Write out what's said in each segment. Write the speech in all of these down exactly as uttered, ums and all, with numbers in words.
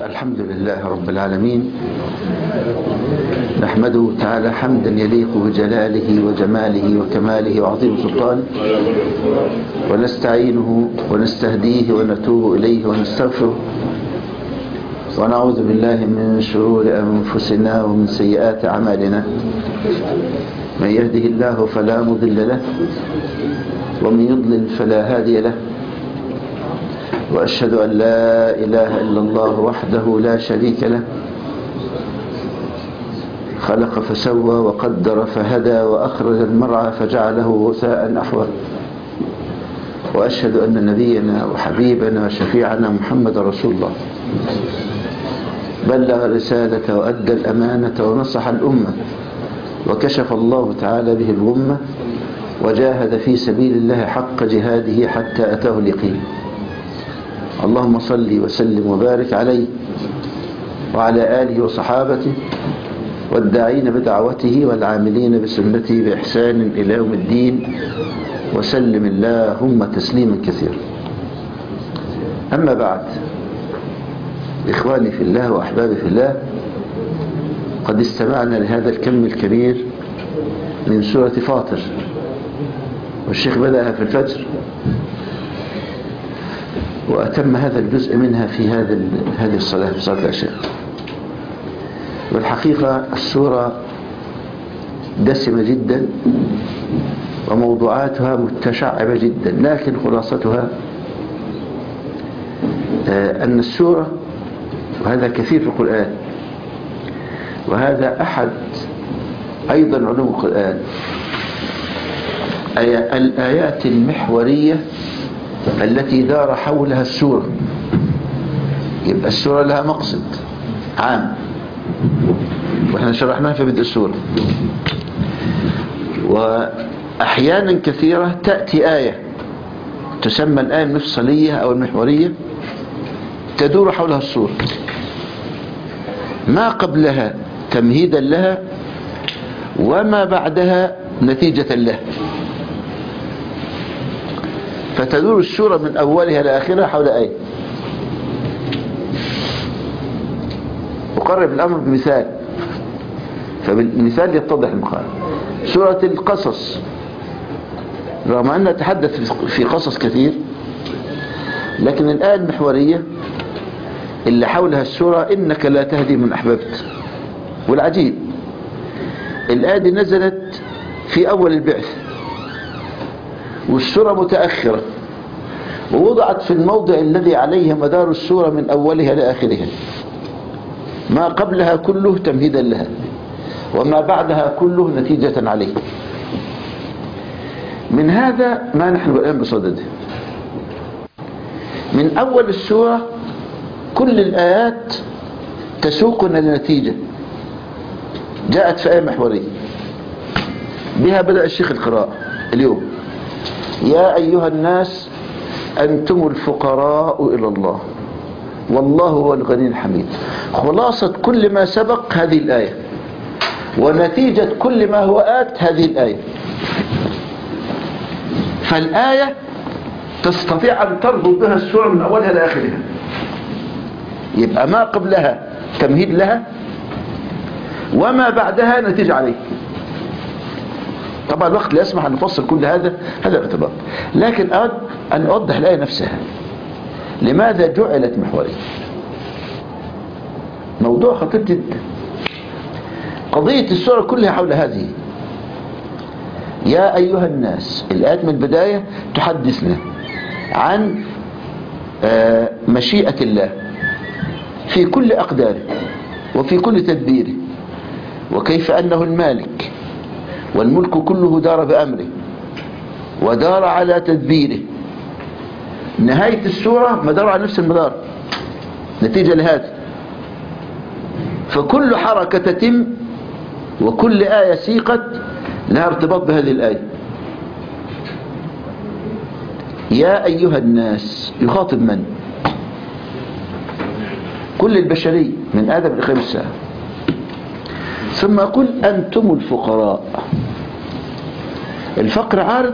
الحمد لله رب العالمين، نحمده تعالى حمدا يليق بجلاله وجماله وكماله وعظيم سلطانه، ونستعينه ونستهديه ونتوب إليه ونستغفره، ونعوذ بالله من شرور أنفسنا ومن سيئات أعمالنا. من يهده الله فلا مضل له، ومن يضلل فلا هادي له، وأشهد أن لا إله إلا الله وحده لا شريك له، خلق فسوى وقدر فهدى وأخرج المرعى فجعله غثاء أحوى. وأشهد أن نبينا وحبيبنا وشفيعنا محمد رسول الله، بلغ الرسالة وأدى الأمانة ونصح الأمة، وكشف الله تعالى به الغمة، وجاهد في سبيل الله حق جهاده حتى أتاه اليقين. اللهم صل وسلم وبارك عليه وعلى آله وصحابته والداعين بدعوته والعاملين بسنته بإحسان إلى يوم الدين، وسلم اللهم تسليما كثيرا. أما بعد، إخواني في الله وأحبابي في الله، قد استمعنا لهذا الكم الكبير من سورة فاطر، والشيخ بدأها في الفجر وأتم هذا الجزء منها في هذا هذه الصلاة في صلاة العشاء. والحقيقة السورة دسمة جدا وموضوعاتها متشعبة جدا، لكن خلاصتها أن السورة، وهذا كثير في القرآن، وهذا أحد أيضا علوم القرآن، الآيات المحورية التي دار حولها السورة. يبقى السورة لها مقصد عام، وإحنا شرحناها في بدء السورة. وأحيانا كثيرة تأتي آية تسمى الآية المفصلية أو المحورية تدور حولها السورة، ما قبلها تمهيدا لها، وما بعدها نتيجة لها، فتدور السورة من أولها لآخرها حول آية. أقرب الأمر بمثال، فبالمثال يتضح المقال. سورة القصص، رغم أن نتحدث في قصص كثير، لكن الآية المحورية اللي حولها السورة إنك لا تهدي من أحببت. والعجيب الآية دي نزلت في أول البعث، والسورة متأخرة، ووضعت في الموضع الذي عليه مدار السورة من أولها لآخرها، ما قبلها كله تمهيدا لها، وما بعدها كله نتيجة عليه. من هذا ما نحن الآن بصدده. من أول السورة كل الآيات تسوقنا لنتيجة جاءت في آية محورية، بها بدأ الشيخ القراءة اليوم: يا أيها الناس أنتم الفقراء إلى الله والله هو الغني الحميد. خلاصة كل ما سبق هذه الآية، ونتيجة كل ما هو آت هذه الآية. فالآية تستطيع أن تربط بها السورة من أولها لآخرها. يبقى ما قبلها تمهيد لها، وما بعدها نتيجة عليه. طبعا الوقت لا يسمح أن نفصل كل هذا هذا الارتباط، لكن أود أن أوضح الآية نفسها لماذا جعلت محورية. موضوع خطير جدا. قضية السورة كلها حول هذه: يا أيها الناس. الآيات من البداية تحدثنا عن مشيئة الله في كل أقداره وفي كل تدبيره، وكيف أنه المالك، والملك كله دار بأمره ودار على تدبيره. نهاية السورة مدار على نفس المدار نتيجة لهذا. فكل حركة تتم وكل آية سيقت لها ارتباط بهذه الآية. يا أيها الناس يخاطب من؟ كل البشرية من آدم لقيام الساعة. ثم يقول أنتم الفقراء. الفقر عارض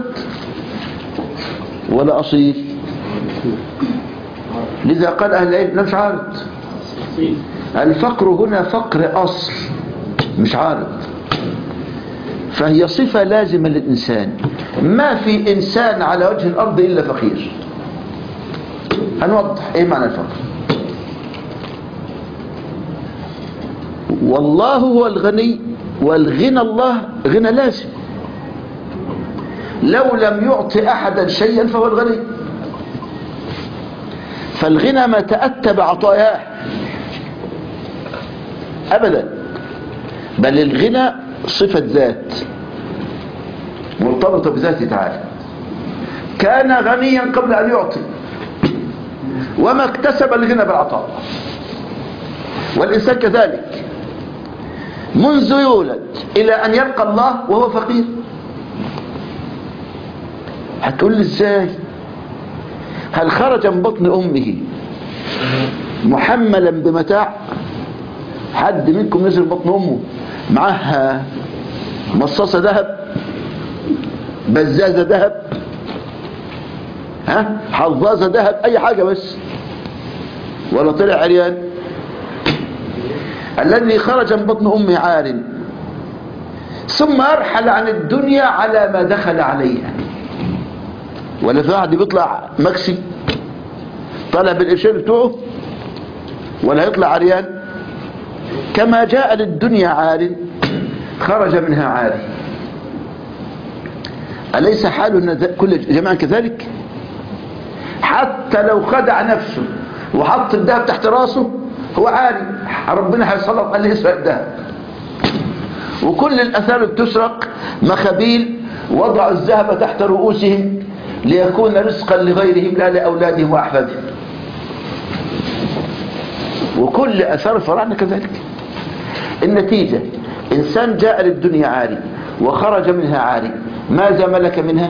ولا أصيل؟ لذا قال أهل العلم مش عارض، الفقر هنا فقر أصل مش عارض، فهي صفة لازمة للإنسان. ما في إنسان على وجه الأرض إلا فقير. هنوضح إيه معنى الفقر. والله هو الغني، والغنى الله غنى لازم. لو لم يعطي أحدا شيئا فهو الغني. فالغنى ما تأتى بعطاياه أبدا، بل الغنى صفة ذات مرتبطة بذاته تعالى. كان غنيا قبل أن يعطي، وما اكتسب الغنى بالعطاء. والإنسان كذلك منذ يولد إلى أن يلقى الله وهو فقير. هتقول لي ازاي؟ هل خرج من بطن أمه محملا بمتاع؟ حد منكم نزل بطن أمه معها مصاصة ذهب، بزازة ذهب، ها حظاظة ذهب، أي حاجة بس، ولا طلع عريان؟ الذي خرج من بطن أمه عار، ثم أرحل عن الدنيا على ما دخل عليها. ولا في واحد بيطلع مكسي طلع بالقرشين بتوعه، ولا يطلع عريان؟ كما جاء للدنيا عار خرج منها عاري. أليس حالنا كل جماعة كذلك؟ حتى لو خدع نفسه وحط الذهب تحت راسه هو عاري، ربنا هيسلط عليه يسرق الذهب. وكل الأثار بتسرق مخابيل وضعوا الذهب تحت رؤوسهم ليكون رزقا لغيرهم لا لأولادهم وأحفادهم. وكل أثار الفراعنة كذلك. النتيجة إنسان جاء للدنيا عاري وخرج منها عاري، ماذا ملك منها؟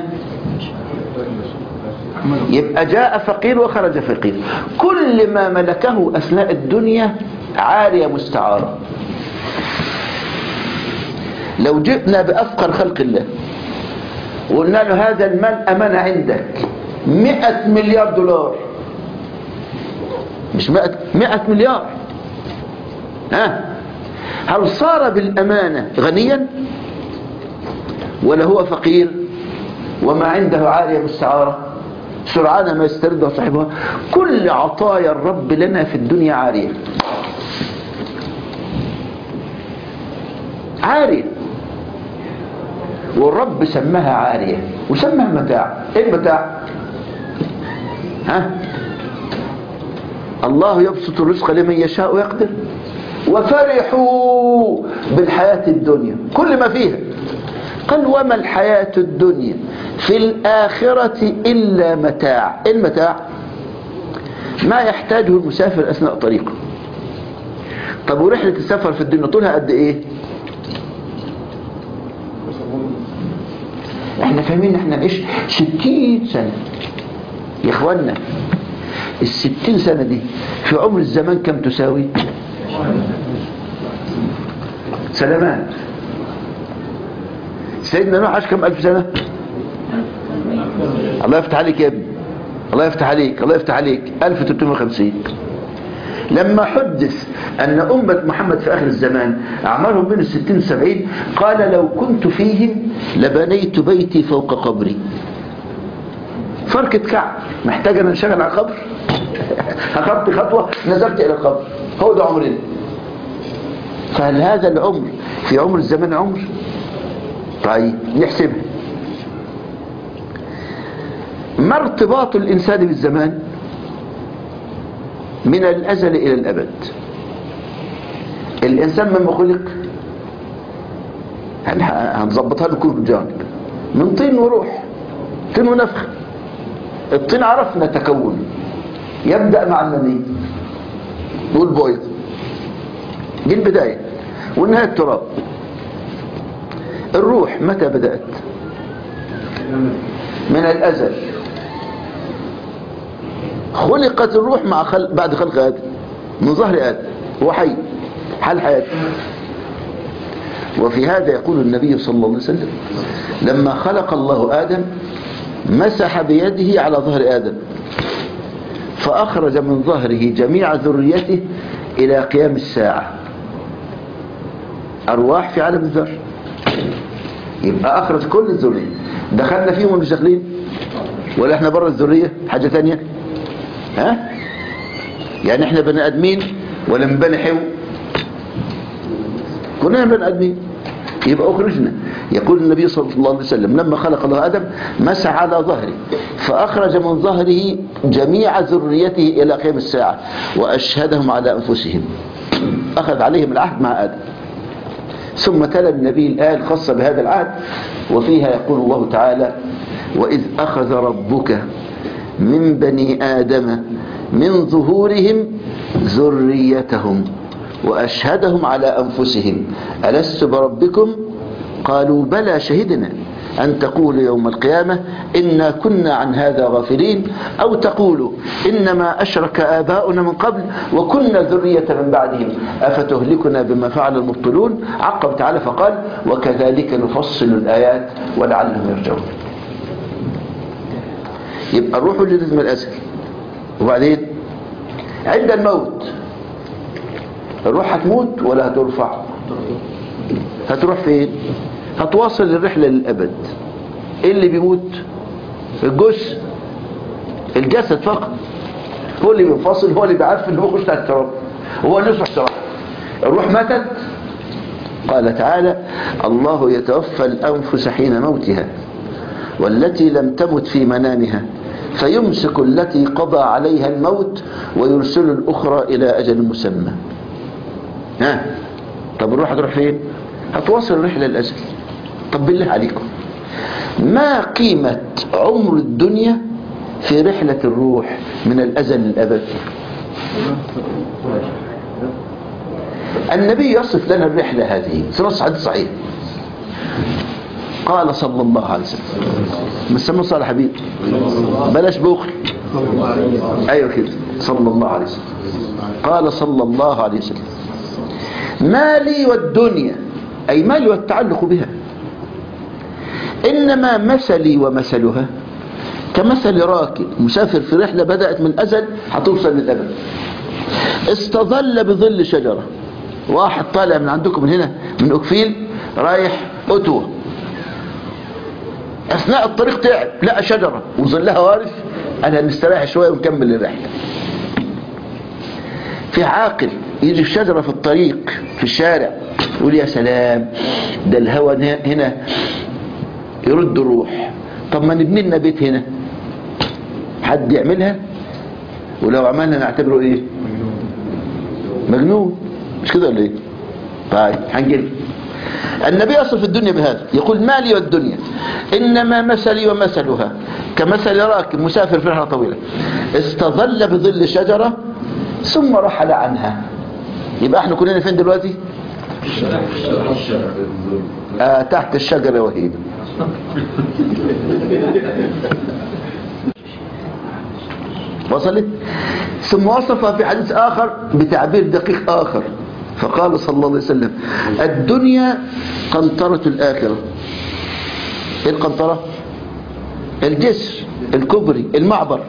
يبقى جاء فقير وخرج فقير. كل ما ملكه أثناء الدنيا عارية مستعارة. لو جئنا بأفقر خلق الله وقلنا له هذا المال أمانة عندك مئة مليار دولار، مش مئة, مئة مليار، ها هل صار بالأمانة غنيا ولا هو فقير وما عنده عارية مستعارة سرعان ما يسترد صاحبها؟ كل عطايا الرب لنا في الدنيا عارية، عارية، والرب سماها عارية وسماها متاع. ايه المتاع؟ ها الله يبسط الرزق لمن يشاء ويقدر وفرحوا بالحياة الدنيا كل ما فيها. قال وما الحياة الدنيا في الآخرة إلا متاع. إيه المتاع؟ ما يحتاجه المسافر أثناء طريقه. طب ورحلة السفر في الدنيا طولها قد إيه؟ احنا فاهمين احنا نعيش ستين سنة يا اخوانا. الستين سنة دي في عمر الزمان كم تساوي؟ سلامات. سيدنا نوح عاش كم ألف سنة؟ الله يفتح عليك يا ابني، الله يفتح عليك، الله يفتح عليك، ألف وثلاثمائة وخمسين. لما حدث أن أمة محمد في آخر الزمان أعمارهم بين الستين والسبعين قال لو كنت فيهم لبنيت بيتي فوق قبري. فركة كعب محتاج أن انشغل على القبر؟ أخذت خطوة نزلت إلى القبر. هو ده عمرنا. فهل هذا العمر في عمر الزمان عمر؟ طيب نحسبها. ما ارتباط الإنسان بالزمان؟ من الأزل إلى الأبد. الإنسان مما خلق هنظبطها بكل جانب، من طين وروح، طين ونفخ. الطين عرفنا تكون يبدأ مع المني والبويض، دي البداية، والنهاية التراب. الروح متى بدأت؟ من الأزل. خلقت الروح مع خلق بعد خلق آدم من ظهر آدم، هو حي حال حياته. وفي هذا يقول النبي صلى الله عليه وسلم لما خلق الله آدم مسح بيده على ظهر آدم فأخرج من ظهره جميع ذريته إلى قيام الساعة أرواح في عالم الذر، يبقى أخرج كل الذرية. دخلنا فيهم ومش داخلين؟ ولا احنا بره الذرية حاجة تانية؟ ها؟ يعني احنا بني آدمين ولا من بني حيو؟ كلنا بني آدمين، يبقى أخرجنا. يقول النبي صلى الله عليه وسلم لما خلق الله آدم مسح على ظهره فأخرج من ظهره جميع ذريته إلى قيام الساعة وأشهدهم على أنفسهم، أخذ عليهم العهد مع آدم. ثم تلا النبي الآية الخاصة بهذا العهد، وفيها يقول الله تعالى: وإذ أخذ ربك من بني آدم من ظهورهم ذريتهم وأشهدهم على أنفسهم ألست بربكم قالوا بلى شهدنا أن تقول يوم القيامة إنا كنا عن هذا غافلين أو تقول إنما أشرك آباؤنا من قبل وكنا ذرية من بعدهم أفتهلكنا بما فعل المبطلون. عقب تعالى فقال: وكذلك نفصل الآيات ولعلهم يرجعون. يبقى الروح وجدت من الأزل. وبعدين عند الموت الروح هتموت ولا هترفع؟ هتروح فين؟ هتواصل الرحلة للأبد. ايه اللي بيموت؟ الجسد، الجسد فقط هو اللي بينفصل، هو اللي بيعرف هو خش على التراب، هو اللي يصبح تراب. الروح ماتت. قال تعالى: الله يتوفى الأنفس حين موتها والتي لم تمت في منامها فيمسك التي قضى عليها الموت ويرسل الأخرى إلى أجل مسمى. ها؟ طب الروح هتروح فين؟ هتواصل الرحلة للأجل. طب بالله عليكم، ما قيمة عمر الدنيا في رحلة الروح من الأزل للأبد؟ النبي يصف لنا الرحلة هذه في نص حديث صحيح. قال صلى الله عليه وسلم، مسمى صالح حبيب بلاش بخل، ايوه كده، صلى الله عليه وسلم قال صلى الله عليه وسلم: مالي والدنيا، أي مالي والتعلق بها، إنما مثلي ومثلها كمثل راكب مسافر في رحلة بدأت من أزل هتوصل للأبد، استظل بظل شجرة. واحد طالع من عندكم من هنا من أكفيل رايح أتوة، أثناء الطريق تعب لقى شجرة وظلها وارف، قال نستريح شوية ونكمل الرحلة. في عاقل يجي في شجرة في الطريق في الشارع يقول يا سلام ده الهواء هنا يرد الروح، طب ما نبني لنا بيت هنا. حد يعملها؟ ولو عملنا نعتبره ايه؟ مجنون، مش كده ولا ايه؟ طيب هنجل. النبي يصف الدنيا بهذا، يقول: مالي والدنيا انما مثلي ومثلها كمثل راكب مسافر في رحلة طويلة استظل بظل شجرة ثم رحل عنها. يبقى احنا كلنا فين دلوقتي؟ آه تحت الشجرة وهيب. وصلت؟ ثم وصفها في حديث آخر بتعبير دقيق آخر فقال صلى الله عليه وسلم: الدنيا قنطرة الآخرة. ايه القنطرة؟ الجسر، الكبري، المعبر.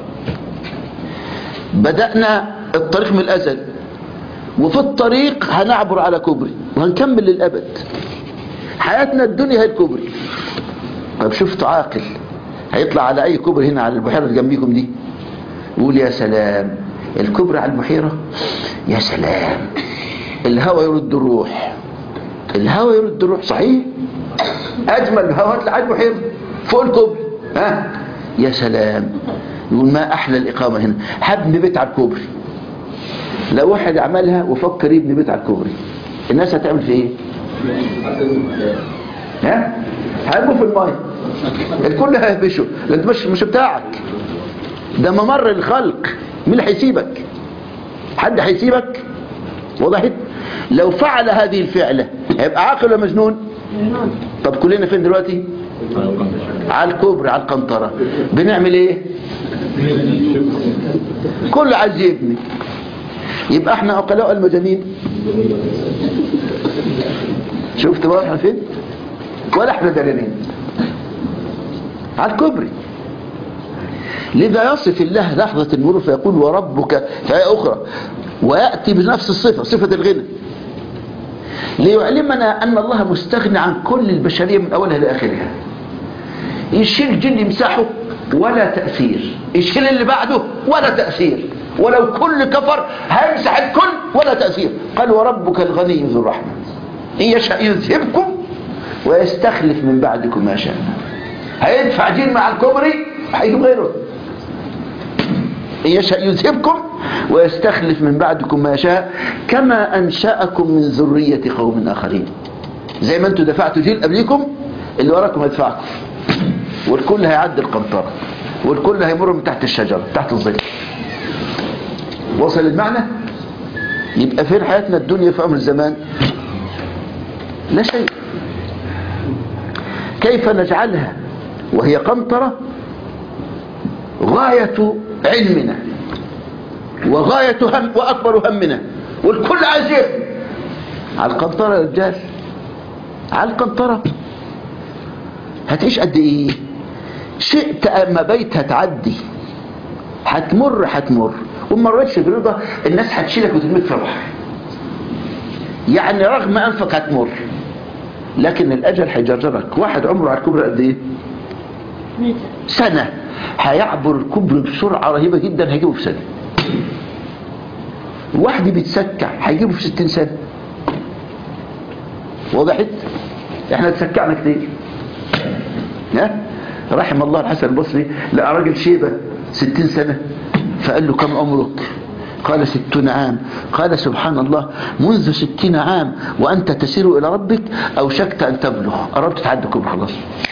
بدأنا الطريق من الأزل وفي الطريق هنعبر على كبري وهنكمل للأبد. حياتنا الدنيا هي الكبري. طب شفتوا عاقل هيطلع على أي كبري هنا على البحيرة اللي جنبيكم دي يقول يا سلام الكبرى على البحيرة، يا سلام الهوى يرد الروح، الهوى يرد الروح. صحيح أجمل الهوى هتلاقي على البحيرة فوق الكبري. ها يا سلام، يقول ما أحلى الإقامة هنا، هبني بيت على الكوبري. لو واحد عملها وفكر يبني بيت على الكوبري الناس هتعمل فيه ايه؟ ها؟ هيرموا في الماء، الكل هيهبشوا، انت مش مش بتاعك، ده ممر الخلق. مين اللي هيسيبك؟ حد هيسيبك؟ وضحت؟ لو فعل هذه الفعلة هيبقى عاقل ولا مجنون؟ طب كلنا فين دلوقتي؟ على الكوبري، على القنطرة. بنعمل ايه؟ كل عايز يبني. يبقى احنا عقلاء المجانين. شفت بقى احنا فين؟ ولا احنا دارين على الكوبري. لذا يصف الله لحظة المرور فيقول وربك في آية أخرى ويأتي بنفس الصفة، صفة الغنى، ليعلمنا أن الله مستغني عن كل البشرية من أولها لآخرها. يشيل جن يمسحه ولا تأثير، يشيل اللي بعده ولا تأثير، ولو كل كفر هيمسح الكل ولا تأثير. قال وربك الغني ذو الرحمة إن يشاء يذهبكم ويستخلف من بعدكم ما شاء. هيدفع جن مع الكبري هيجيب غيره. إن يشاء يذهبكم ويستخلف من بعدكم ما يشاء كما أنشأكم من ذرية قوم آخرين. زي ما انتوا دفعتوا جيل قبلكم، اللي وراكم هيدفعكم، والكل هيعدي القنطرة، والكل هيمر من تحت الشجرة تحت الظل. وصل المعنى؟ يبقى فين حياتنا الدنيا في عمر الزمان؟ لا شيء. كيف نجعلها وهي قنطرة غاية علمنا وغاية هم وأكبر همنا، والكل عايز يبني على القنطرة يا رجال، على القنطرة. هتعيش قد ايه؟ شئت اما بيت هتعدي، هتمر هتمر، وما مرتش برضا الناس هتشيلك وترميك في البحر. يعني رغم انفك هتمر، لكن الاجل هيجرجرك. واحد عمره على الكبر قد ايه؟ سنة. هيعبر الكبر بسرعة رهيبة جدا، هيجيبه في سنة. واحد بيتسكع هيجيبه في ستين سنة. وضحت؟ احنا تسكعنا كتير. ها؟ رحم الله الحسن البصري لقى راجل شيبة ستين سنة، فقال له كم عمرك؟ قال ستون عام. قال سبحان الله، منذ ستين عام وأنت تسير إلى ربك أوشكت أن تبلغ. قربت تعدي الكبر خلاص،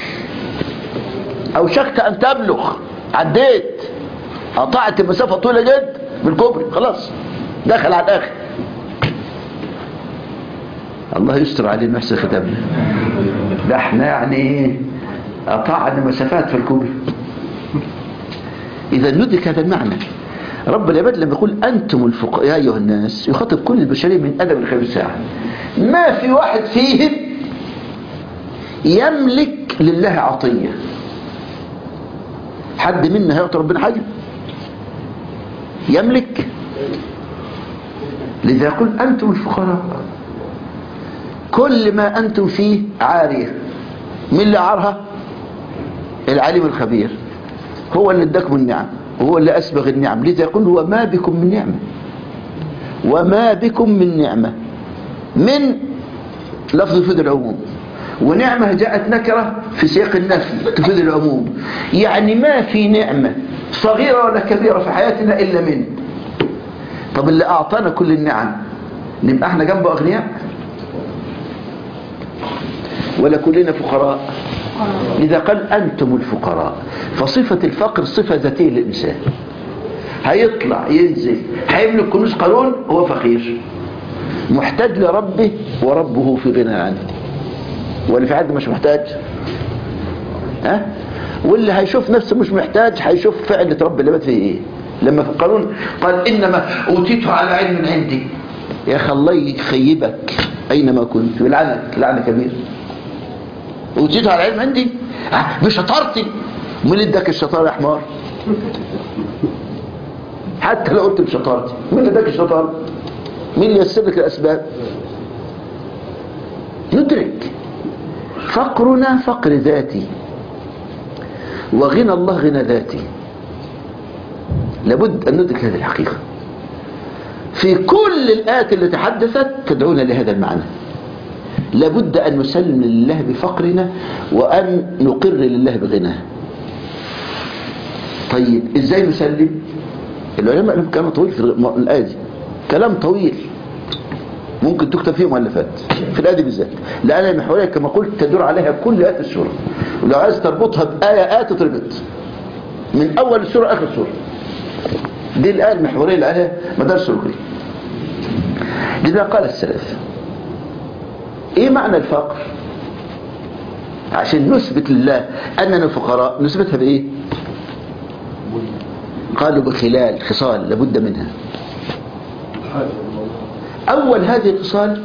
أوشكت أن تبلغ، عديت، قطعت مسافة طويلة جدا بالكبر، خلاص دخل على الآخر. الله يستر علينا نحسن ختامنا. ده احنا يعني قطعنا مسافات في الكبر. إذا ندرك هذا المعنى. رب العباد لما يقول أنتم الفقراء يا أيها الناس، يخاطب كل البشرية من أدب الخير ساعة. ما في واحد فيهم يملك لله عطية. حد منا هيعطي ربنا حاجة؟ يملك؟ لذا يقول أنتم الفقراء. كل ما أنتم فيه عارية. من اللي عارها؟ العليم الخبير، هو اللي اداكم النعم وهو اللي أسبغ النعم. لذا يقول وما بكم من نعمة، وما بكم من نعمة. من لفظ يفيد العموم، ونعمة جاءت نكرة في سياق النفي تفيد العموم. يعني ما في نعمة صغيرة ولا كبيرة في حياتنا إلا منه. طب اللي أعطانا كل النعم نبقى احنا جنبه أغنياء ولا كلنا فقراء؟ لذا قال أنتم الفقراء. فصفة الفقر صفة ذاتية للإنسان. هيطلع ينزل هيملك كنوز قارون، هو فقير محتاج لربه وربه في غنى عنه. واللي في حد مش محتاج؟ ها؟ واللي هيشوف نفسه مش محتاج هيشوف فعل رب اللي بات فيه ايه. لما في القانون قال انما اوتيته على علم من عندي. يا اخي الله يخيبك اينما كنت ويلعنك لعنه كبيره. اوتيته على علم عندي بشطارتي. مين اللي اداك الشطاره يا حمار؟ حتى لو قلت بشطارتي، مين اللي اداك الشطاره؟ مين اللي يسر لك الاسباب؟ ندرك فقرنا فقر ذاتي وغنى الله غنى ذاتي. لابد أن ندرك هذه الحقيقة. في كل الآيات اللي تحدثت تدعونا لهذا المعنى. لابد أن نسلم لله بفقرنا وأن نقر لله بغناه. طيب إزاي نسلم؟ العلماء لهم كلام طويل في الآية دي، كلام طويل ممكن تكتب فيه مؤلفات في الآية دي بالذات، لأن المحورية كما قلت تدور عليها كل آيات السورة، ولو عايز تربطها بآية آية تربط من أول السورة آخر السورة. دي الآية المحورية اللي عليها مدار سلوكي. لذا قال السلف إيه معنى الفقر؟ عشان نثبت لله أننا فقراء نثبتها بإيه؟ قالوا بخلال خصال لابد منها. أول هذه الخصال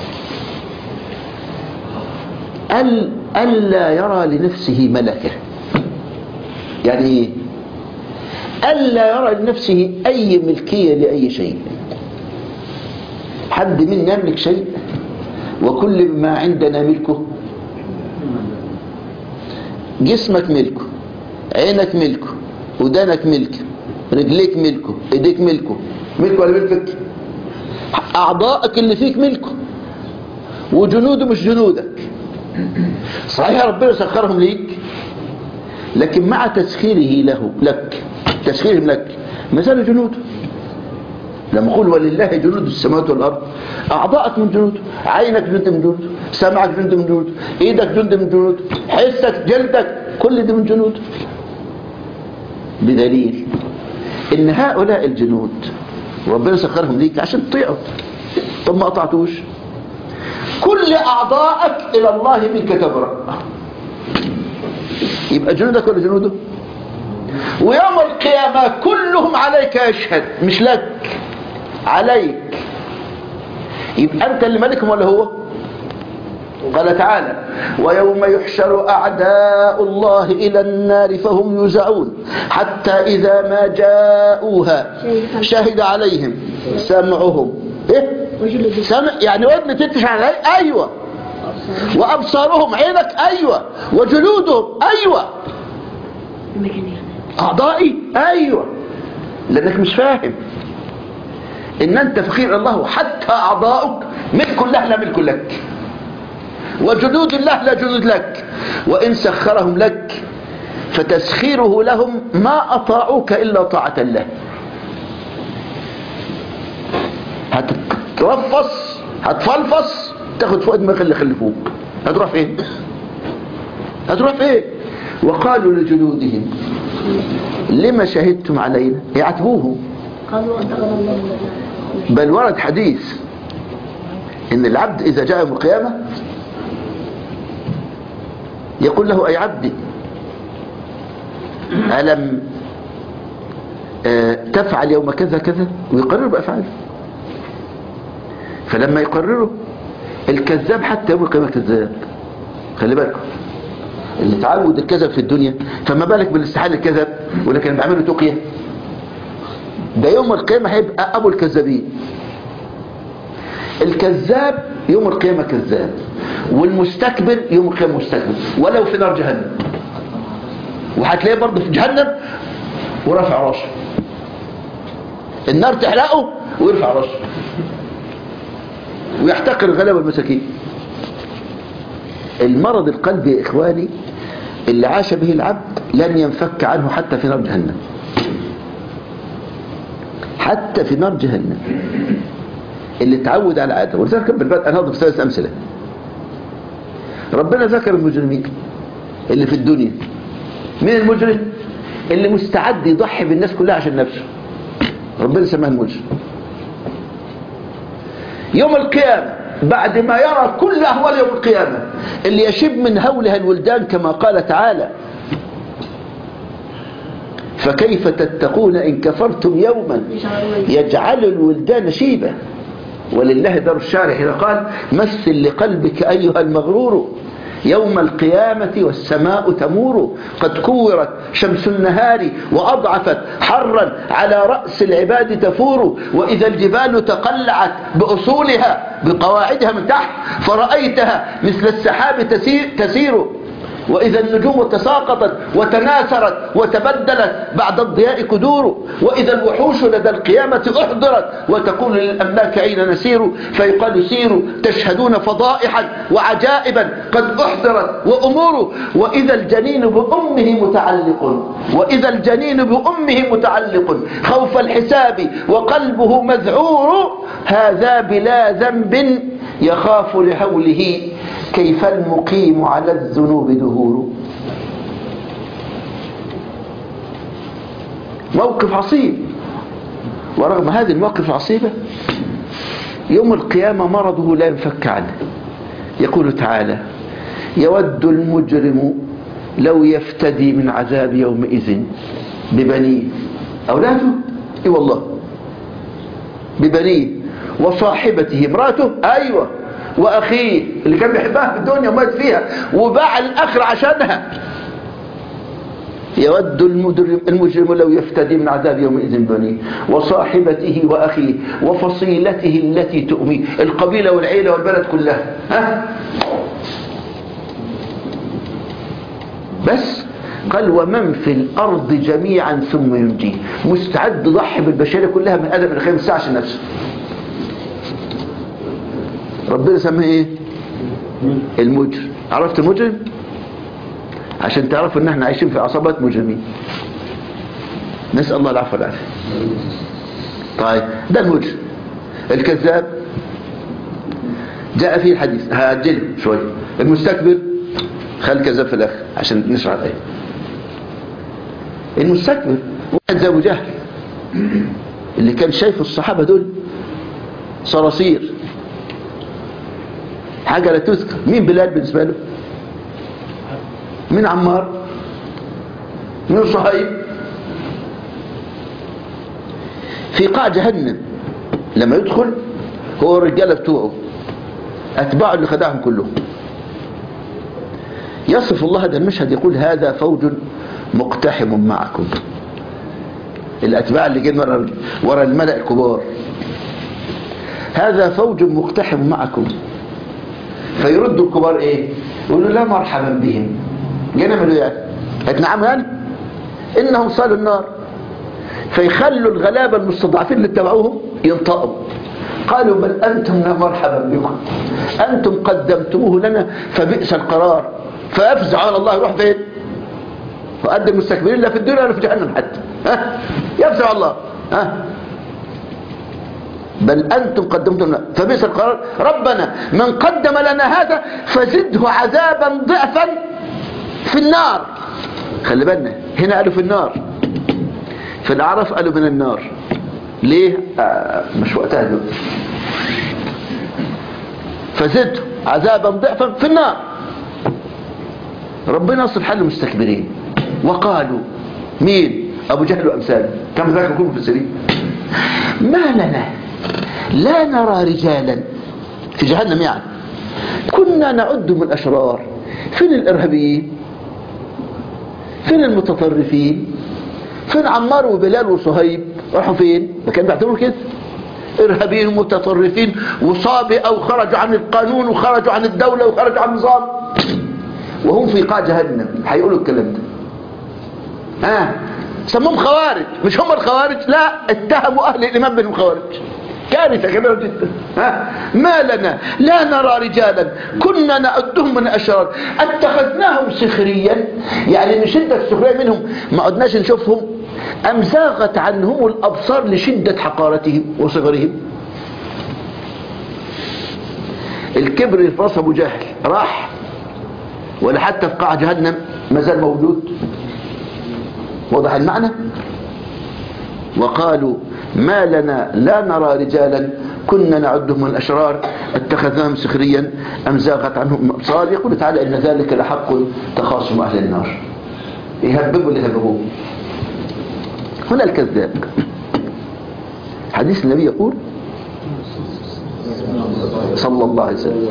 ألا يرى لنفسه ملكة. يعني إيه؟ ألا يرى لنفسه أي ملكية لأي شيء. حد منا يملك شيء؟ وكل ما عندنا ملكه. جسمك ملكه، عينك ملكه، ودانك ملكه، رجليك ملكه، ايديك ملكه. ملكه ولا ملكك؟ اعضائك اللي فيك ملكه، وجنوده مش جنودك. صحيح ربنا سخرهم ليك، لكن مع تسخيره له لك تسخيرهم لك مثل جنوده. لما يقول ولله جنود السماوات والارض، اعضائك من جنوده، عينك جند من جنوده، سمعك جند من جنوده، ايدك جند من جنوده، حسك، جلدك، كل ده من جنوده. بدليل ان هؤلاء الجنود ربنا سخرهم ليك عشان تطيعوا. طب ما قطعتوش، كل اعضائك الى الله منك تبرأ. يبقى جنودك ولا جنوده؟ ويوم القيامة كلهم عليك يشهد، مش لك، عليك. يبقى أنت اللي ملكهم ولا هو؟ قال تعالى ويوم يحشر أعداء الله إلى النار فهم يوزعون حتى إذا ما جاءوها شهد عليهم سمعهم إيه؟ سمع يعني ودن تتش عليه، أيوة. وأبصارهم، عينك، أيوة. وجلودهم، أيوة. أعضائي، أيوة. لأنك مش فاهم إن أنت فقير الله، حتى أعضاؤك ملك الله لا ملك لك، وجنود الله لا جنود لك. وإن سخرهم لك فتسخيره لهم ما أطاعوك إلا طاعة الله. هتترفص، هتفلفص، تاخد فوق دماغ اللي خلفوك، هتروح فين؟ هتروح فين؟ وقالوا لجنودهم لما شهدتم علينا؟ يعاتبوهم. بل ورد حديث ان العبد اذا جاء يوم القيامة يقول له اي عبدي ألم تفعل يوم كذا كذا، ويقرر بأفعاله. فلما يقرره الكذاب حتى يوم القيامة كذاب. خلي بالكم، اللي تعود الكذب في الدنيا فما بالك بالاستحال الكذب، ولكن بعمله تقية. ده يوم القيامة هيبقى أبو الكذابين. الكذاب يوم القيامة كذاب، والمستكبر يوم القيامة مستكبر، ولو في نار جهنم. وهتلاقيه برضه في جهنم ورفع راسه، النار تحرقه ويرفع راسه ويحتقر الغلابة والمساكين. المرض القلبي يا إخواني اللي عاش به العبد لن ينفك عنه حتى في نار جهنم، حتى في نار جهنم. اللي تعود على عادة. ولذلك بالبدء أنا هضرب ثلاث أمثلة. ربنا ذكر المجرمين اللي في الدنيا. مين المجرم؟ اللي مستعد يضحي بالناس كلها عشان نفسه، ربنا سماه المجرم. يوم القيامة بعد ما يرى كل أهوال يوم القيامة اللي يشب من هولها الولدان كما قال تعالى فكيف تتقون إن كفرتم يوما يجعل الولدان شيبا. ولله در الشارح إذا قال مثل لقلبك أيها المغرور يوم القيامة والسماء تمور قد كورت شمس النهار وأضعفت حرا على رأس العباد تفور وإذا الجبال تقلعت بأصولها بقواعدها من تحت فرأيتها مثل السحاب تسير, تسير وإذا النجوم تساقطت وتناثرت وتبدلت بعد الضياء كدور وإذا الوحوش لدى القيامة أحضرت وتقول للأملاك أين نسير فيقال سيروا تشهدون فضائحا وعجائبا قد أحضرت وأمور وإذا الجنين بأمه متعلق وإذا الجنين بأمه متعلق خوف الحساب وقلبه مذعور هذا بلا ذنب يخاف لهوله كيف المقيم على الذنوب دهور. موقف عصيب، ورغم هذه المواقف العصيبة يوم القيامة مرضه لا ينفك عنه. يقول تعالى يود المجرم لو يفتدي من عذاب يومئذ ببنيه. أولاده اي والله ببنيه وصاحبته امراته ايوه واخيه اللي كان بيحبها في الدنيا ومات فيها وباع الاخر عشانها. يود المجرم لو يفتدي من عذاب يومئذ بنيه وصاحبته وأخيه وفصيلته التي تؤميه، القبيلة والعيلة والبلد كلها. ها؟ بس قال ومن في الأرض جميعا ثم ينجيه، مستعد ضحي بالبشرية كلها من آدم إلى خير، ما يسعش نفسه. ربنا سماه ايه؟ المجرم. عرفت المجرم؟ عشان تعرفوا ان احنا عايشين في عصابات مجرمين، نسأل الله العفو والعافية. طيب ده المجرم. الكذاب جاء فيه الحديث، هأجله شوي. المستكبر خلي الكذاب في الاخر عشان نشرح الايه. المستكبر واحد زي ابو جهل اللي كان شايف الصحابة دول صراصير، حاجة لا تذكر. مين بلال بالنسبة له؟ مين عمار؟ مين صهيب؟ في قاع جهنم لما يدخل هو الرجالة بتوعه أتباعه اللي خدعهم كلهم. يصف الله هذا المشهد يقول هذا فوج مقتحم معكم، الأتباع اللي جايين ورا ورا الملأ الكبار، هذا فوج مقتحم معكم. فيردوا الكبار ايه؟ يقولوا لا مرحبا بهم. جينا من يعني هتنعموا يعني انهم صالوا النار. فيخلوا الغلابه المستضعفين اللي اتبعوهم ينطقوا، قالوا بل انتم لا مرحبا بكم، انتم قدمتموه لنا فبئس القرار. فافزع على الله، يروح فين؟ وقد المستكبرين لا في الدنيا ولا في جهنم حتى. ها؟ يفزع على الله. ها؟ بل أنتم قدمتم لنا فبئس القرار. ربنا من قدم لنا هذا فزده عذابا ضعفا في النار. خلي بالنا هنا قالوا في النار، في الأعراف قالوا من النار. ليه؟ آه مش وقتها دلوقتي. فزده عذابا ضعفا في النار. ربنا يصل حل المستكبرين. وقالوا مين؟ أبو جهل وأمثاله، كم ذاك يكونوا في السرير. ما لنا لا نرى رجالا في جهنم يعني كنا نعد من الأشرار. فين الإرهابيين؟ فين المتطرفين؟ فين عمار وبلال وصهيب؟ راحوا فين؟ ما كانوا بيعتبروا كده إرهابيين ومتطرفين وصابئة وخرجوا عن القانون وخرجوا عن الدولة وخرجوا عن النظام، وهم في قاع جهنم هيقولوا الكلام ده. ها آه. سموهم خوارج. مش هم الخوارج، لا، اتهموا أهل الإيمان بهم خوارج. كارثة كبيرة جدا. ها؟ ما لنا لا نرى رجالا كنا نعدهم من الأشرار اتخذناهم سخريا، يعني من شدة السخرية منهم ما عدناش نشوفهم، أم زاغت عنهم الأبصار لشدة حقارتهم وصغرهم. الكبر اللي في راس أبو جهل راح ولا حتى في قاع جهنم ما زال موجود؟ وضح المعنى. وقالوا ما لنا لا نرى رجالا كنا نعدهم من الأشرار اتخذناهم سخريا أم زاغت عنهم الأبصار. يقول تعالى إن ذلك لحق تخاصم أهل النار. يهببوا اللي يهببوه. هنا الكذاب. حديث النبي يقول صلى الله عليه وسلم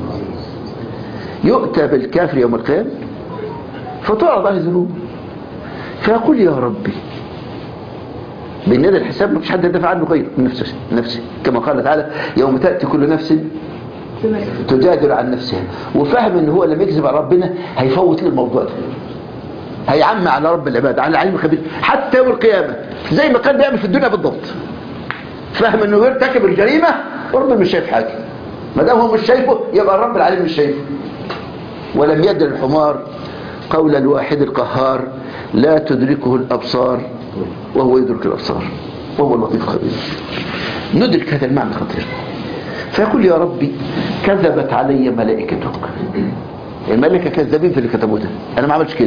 يؤتى بالكافر يوم القيامة فتعرض عليه ذنوبه فيقول يا ربي، بين يد الحساب ما فيش حد يدافع عنه غيره من نفسه نفسه كما قال تعالى يوم تأتي كل نفس تجادل عن نفسها. وفهم ان هو لما يكذب على ربنا هيفوت له الموضوع ده، هيعمى على رب العباد على العليم الخبير حتى يوم القيامة زي ما كان بيعمل في الدنيا بالضبط. فهم انه يرتكب الجريمة وربنا مش شايف حاجة، ما دام هو مش شايفه يبقى الرب العليم مش شايفه. ولم يدر الحمار قول الواحد القهار لا تدركه الأبصار وهو يدرك الأبصار وهو اللطيف الخبير. ندرك هذا المعنى الخطير. فيقول يا ربي كذبت علي ملائكتك. الملائكة كذابين في اللي كتبوه ده، أنا ما عملتش كده.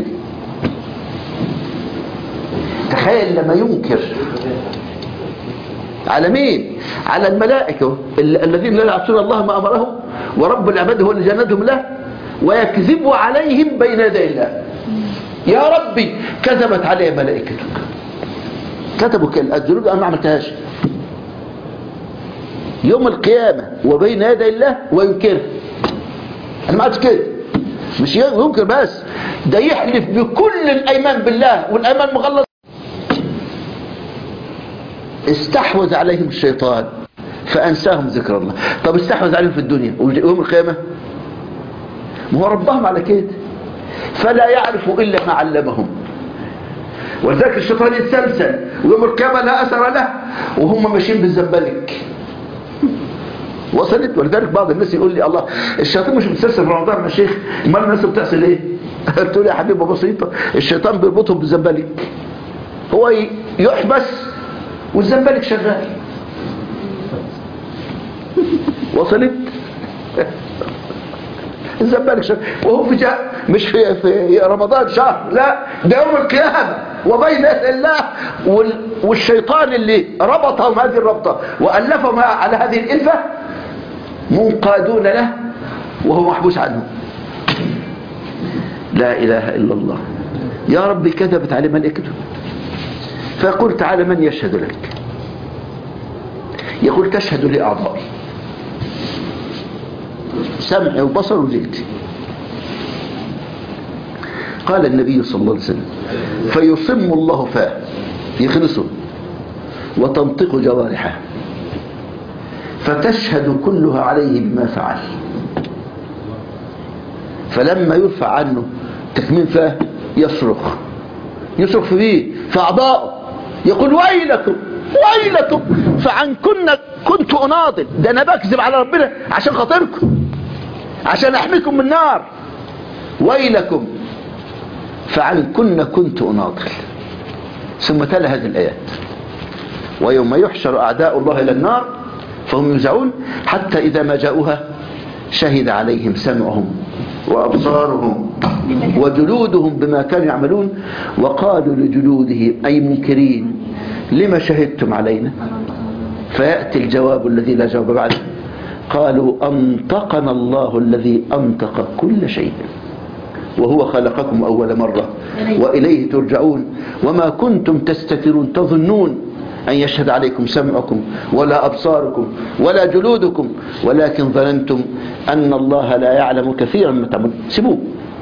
تخيل لما ينكر على مين؟ على الملائكة الذين لا يعصون الله ما أمرهم ورب العباد هو اللي جندهم له، ويكذب عليهم بين يدي الله. يا ربي كذبت علي ملائكتك. كتبوا الذنوب أنا ما عملتهاش يوم القيامة وبين يدي الله وينكرها. أنا ما عملتش كده. مش ينكر بس ده يحلف بكل الأيمان بالله والأيمان مغلظ. استحوذ عليهم الشيطان فأنساهم ذكر الله. طب استحوذ عليهم في الدنيا ويوم القيامة؟ ما هو ربهم على كده، فلا يعرفوا إلا ما علمهم. ولذلك الشيطان يتسلسل ويوم القيامة لا أثر له وهم ماشيين بالزنبلك. وصلت؟ ولذلك بعض الناس يقول لي الله الشيطان مش بتسلسل في رمضان يا شيخ، امال الناس بتحصل ايه؟ قلت له يا حبيبه بسيطه، الشيطان بيربطهم بالزنبلك، هو يحبس والزنبلك شغال. وصلت؟ الزنبلك شغال وهو في جاء مش في, في رمضان شهر، لا ده يوم القيامه وبين الله. والشيطان اللي ربطهم هذه الربطه والفهم على هذه الالفه منقادون له وهو محبوس عنه. لا اله الا الله. يا رب كذبت عليه ملائكته. فيقول تعالى من يشهد لك؟ يقول تشهد لي اعضائي، سمعي وبصر وجلدي. قال النبي صلى الله عليه وسلم فيصم الله فاه يخلصه وتنطق جوارحه فتشهد كلها عليه بما فعل. فلما يرفع عنه تكمين فاه يصرخ يصرخ في بيه في أعضائه، يقول ويلكم ويلكم فعن كنا كنت أناضل. ده أنا بكذب على ربنا عشان خاطركم، عشان أحميكم من النار. ويلكم فعن كنا كنت أناضل. ثم تلا هذه الآيات ويوم يحشر أعداء الله إلى النار فهم يوزعون حتى إذا ما جاءوها شهد عليهم سمعهم وأبصارهم وجلودهم بما كانوا يعملون وقالوا لجلودهم أي منكرين لما شهدتم علينا؟ فيأتي الجواب الذي لا جواب بعده قالوا أنطقنا الله الذي أنطق كل شيء وهو خلقكم أول مرة وإليه ترجعون وما كنتم تستترون تظنون أن يشهد عليكم سمعكم ولا أبصاركم ولا جلودكم ولكن ظننتم أن الله لا يعلم كثيرا ما تعملون. سيبوه.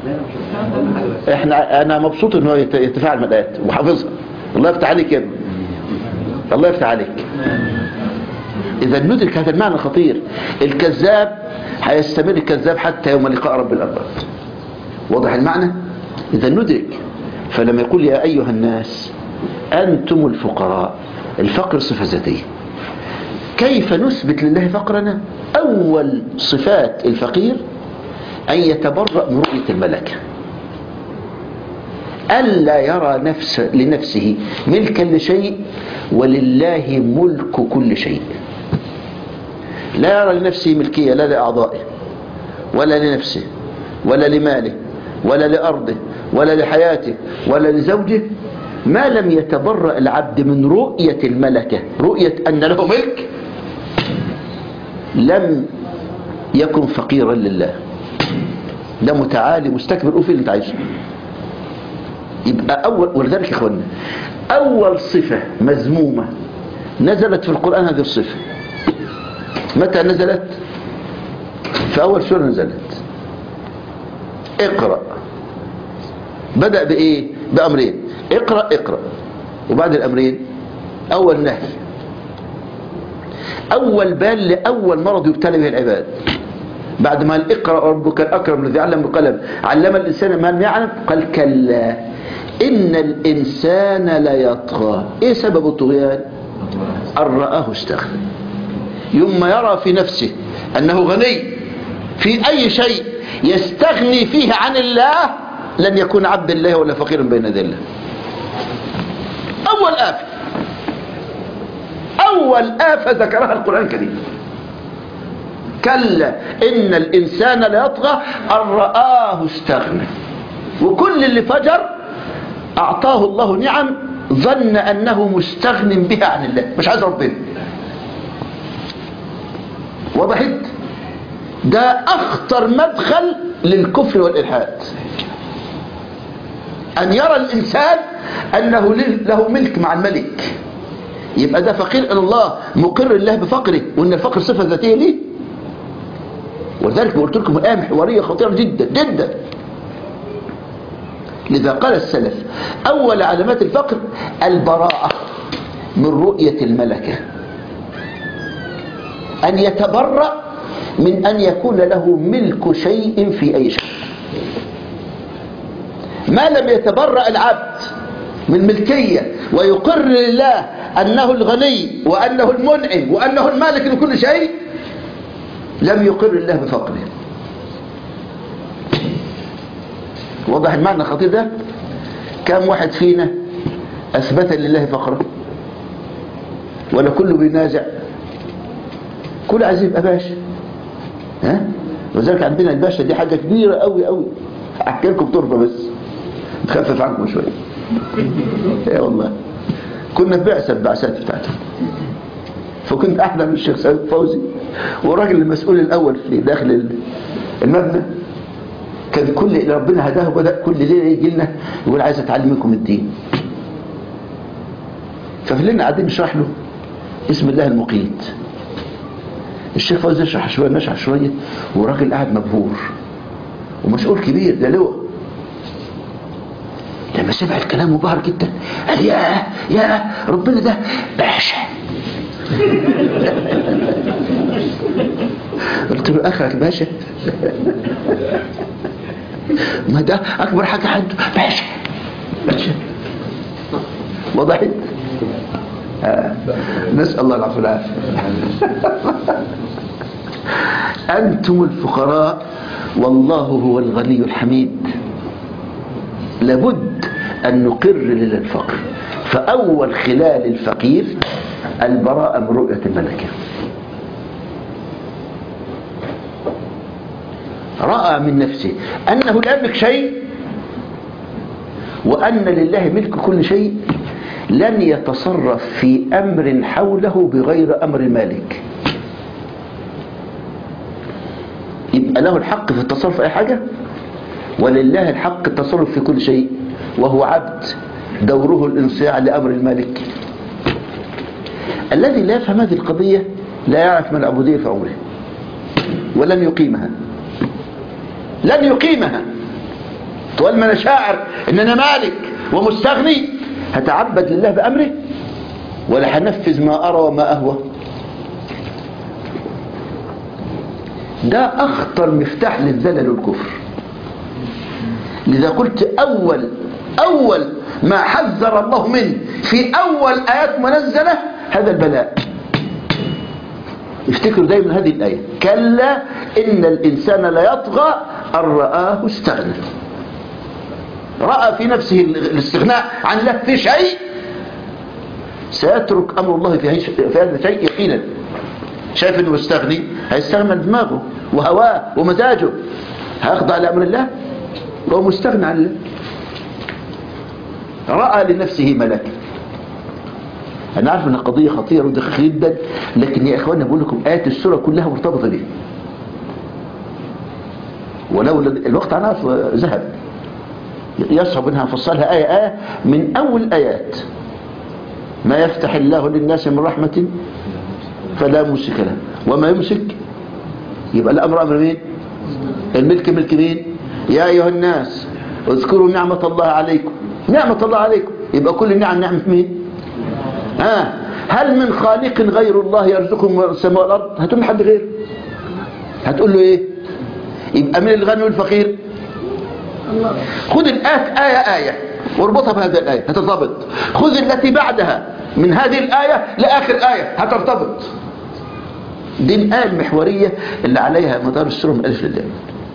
احنا أنا مبسوط أنه يتفاعل مع الآيات وحافظها. الله يفتح عليك يا ابني، الله يفتح عليك. إذا ندرك هذا المعنى الخطير، الكذاب هيستمر الكذاب حتى يوم لقاء رب الأرباب. واضح المعنى؟ إذا ندرك. فلما يقول يا أيها الناس أنتم الفقراء، الفقر صفة ذاتية. كيف نثبت لله فقرنا؟ أول صفات الفقير أن يتبرأ من رؤية الملكة، ألا يرى نفس لنفسه ملكا لشيء ولله ملك كل شيء. لا يرى لنفسه ملكية لا لأعضائه ولا لنفسه ولا لماله ولا لأرضه ولا لحياته ولا لزوجه ما لم يتبرأ العبد من رؤية الملكة، رؤية أن له ملك، لم يكن فقيرا لله. ده متعالي مستكبر أوفي اللي انت عايشه. يبقى أول، ولذلك يا إخوانا أول صفة مذمومة نزلت في القرآن هذه الصفة. متى نزلت؟ في أول سورة نزلت اقرأ. بدأ بإيه؟ بأمرين، اقرأ اقرأ، وبعد الأمرين أول نهي، أول بال لأول مرض يبتلى به العباد. بعد ما قال اقرأ ربك الأكرم الذي علم بالقلم علم الإنسان ما لم يعلم، قال كلا إن الإنسان ليطغى. إيه سبب الطغيان؟ أن رآه استغنى. يوم يرى في نفسه أنه غني في أي شيء يستغني فيه عن الله لن يكون عبد الله ولا فقيرا بين يدي الله. أول آفة، أول آفة ذكرها القرآن الكريم. كلا إن الإنسان ليطغى أن رآه استغنى. وكل اللي فجر أعطاه الله نعم ظن أنه مستغن بها عن الله، مش عايز ربنا. وضحت؟ ده أخطر مدخل للكفر والإلحاد، أن يرى الإنسان أنه له ملك مع الملك. يبقى ده فقير إلى الله مقر الله بفقره، وأن الفقر صفة ذاتية ليه. ولذلك قلت لكم الآية محورية خطيرة جدا جدا. لذا قال السلف أول علامات الفقر البراءة من رؤية الملكة، أن يتبرأ من أن يكون له ملك شيء في أي شيء. ما لم يتبرأ العبد من ملكية ويقر لله أنه الغني وأنه المنعم وأنه المالك لكل شيء، لم يقر الله بفقره. وضح المعنى الخطير ده؟ كم واحد فينا أثبت لله فقره؟ ولا كله بينازع؟ كل عايز يبقى باشا، ها؟ وذلك عندنا الباشا دي حاجة كبيرة قوي قوي. أحكي لكم طرفة بس تخفف عنكم شوية. يا والله كنا في بعثة البعثات بتاعته، فكنت أحلى من الشيخ سيد فوزي، والراجل المسؤول الأول في داخل المبنى كان كل اللي ربنا هداه بدأ كل ليلة يجي لنا يقول عايز أتعلم منكم الدين. ففلنا قاعدين نشرح له بسم الله المقيت. الشيخ فوزي يشرح شوية نشرح شوية، وراجل قاعد مبهور ومسؤول كبير ده لواء. لما سمع الكلام مبهر جدا قال يا يا ربنا ده باشا. قلت له اخرك باشا؟ ما ده اكبر حاجه عنده باشا باشا. وضحت؟ آه. نسال الله العفو والعافيه. انتم الفقراء والله هو الغني الحميد. لابد أن نقر للفقر. فأول خلال الفقير البراءة من رؤية الملكة. رأى من نفسه أنه لا يملك شيء وأن لله ملك كل شيء، لن يتصرف في أمر حوله بغير أمر المالك. يبقى له الحق في التصرف في أي حاجة، ولله الحق التصرف في كل شيء، وهو عبد دوره الانصياع لأمر المالك. الذي لا يفهم هذه القضية لا يعرف ما العبودية في عمره، ولن يقيمها لن يقيمها. طول ما أنا شاعر إن أنا مالك ومستغني هتعبد لله بأمره، ولا هنفذ ما أرى وما أهوى. ده أخطر مفتاح للذلل والكفر. لذا قلت أول أول ما حذر الله منه في أول آيات منزلة هذا البلاء. افتكروا دايما هذه الآية: كلا إن الإنسان لا يطغى أن رآه استغنى. رأى في نفسه الاستغناء عن الله في شيء سيترك أمر الله في هذا الشيء يقينا. شايف أنه مستغني، هيستغنى دماغه وهواه ومزاجه، هيخضع لأمر الله وهو مستغنى عن الله. رأى لنفسه ملكا. أنا عارف أن القضية خطيرة ودقيقة جدا، لكن يا إخواننا بقول لكم آيات السورة كلها مرتبطة به، ولو الوقت عنها ذهب يصعب أنها نفصلها آية آية من أول آيات. ما يفتح الله للناس من رحمة فلا ممسك له، وما يمسك يبقى الأمر أمر مين؟ الملك ملك مين؟ يا أيها الناس اذكروا نعمة الله عليكم. نعمة الله عليكم يبقى كل النعم نعمة مين؟ آه. هل من خالق غير الله يرزقكم من السماء والأرض؟ هتقول لحد غيره، هتقول له إيه؟ يبقى من الغني والفقير؟ خذ الآية آية آية واربطها بهذه الآية هترتبط. خذ التي بعدها من هذه الآية لآخر آية هترتبط. دي الآية المحورية اللي عليها مدار السورة من ألف لله.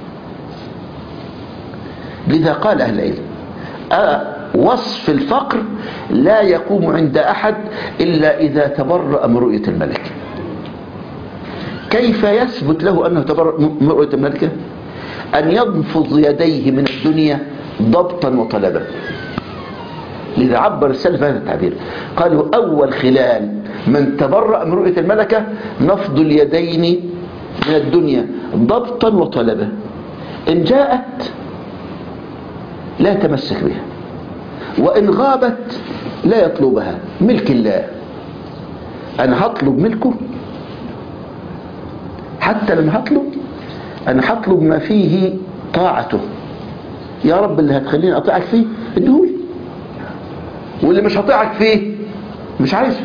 لذا قال أهل العلم آه وصف الفقر لا يقوم عند أحد إلا إذا تبرأ من رؤية الملك. كيف يثبت له أنه تبرأ من رؤية الملكة؟ أن ينفض يديه من الدنيا ضبطا وطلبا. لذا عبر السلف هذا التعبير، قالوا أول خلال من تبرأ من رؤية الملكة نفض اليدين من الدنيا ضبطا وطلبا. إن جاءت لا يتمسك بها، وإن غابت لا يطلبها. ملك الله، أنا هطلب ملكه. حتى لما هطلب أنا هطلب ما فيه طاعته، يا رب اللي هتخليني أطيعك فيه ادهولي، واللي مش هطيعك فيه مش عايزه.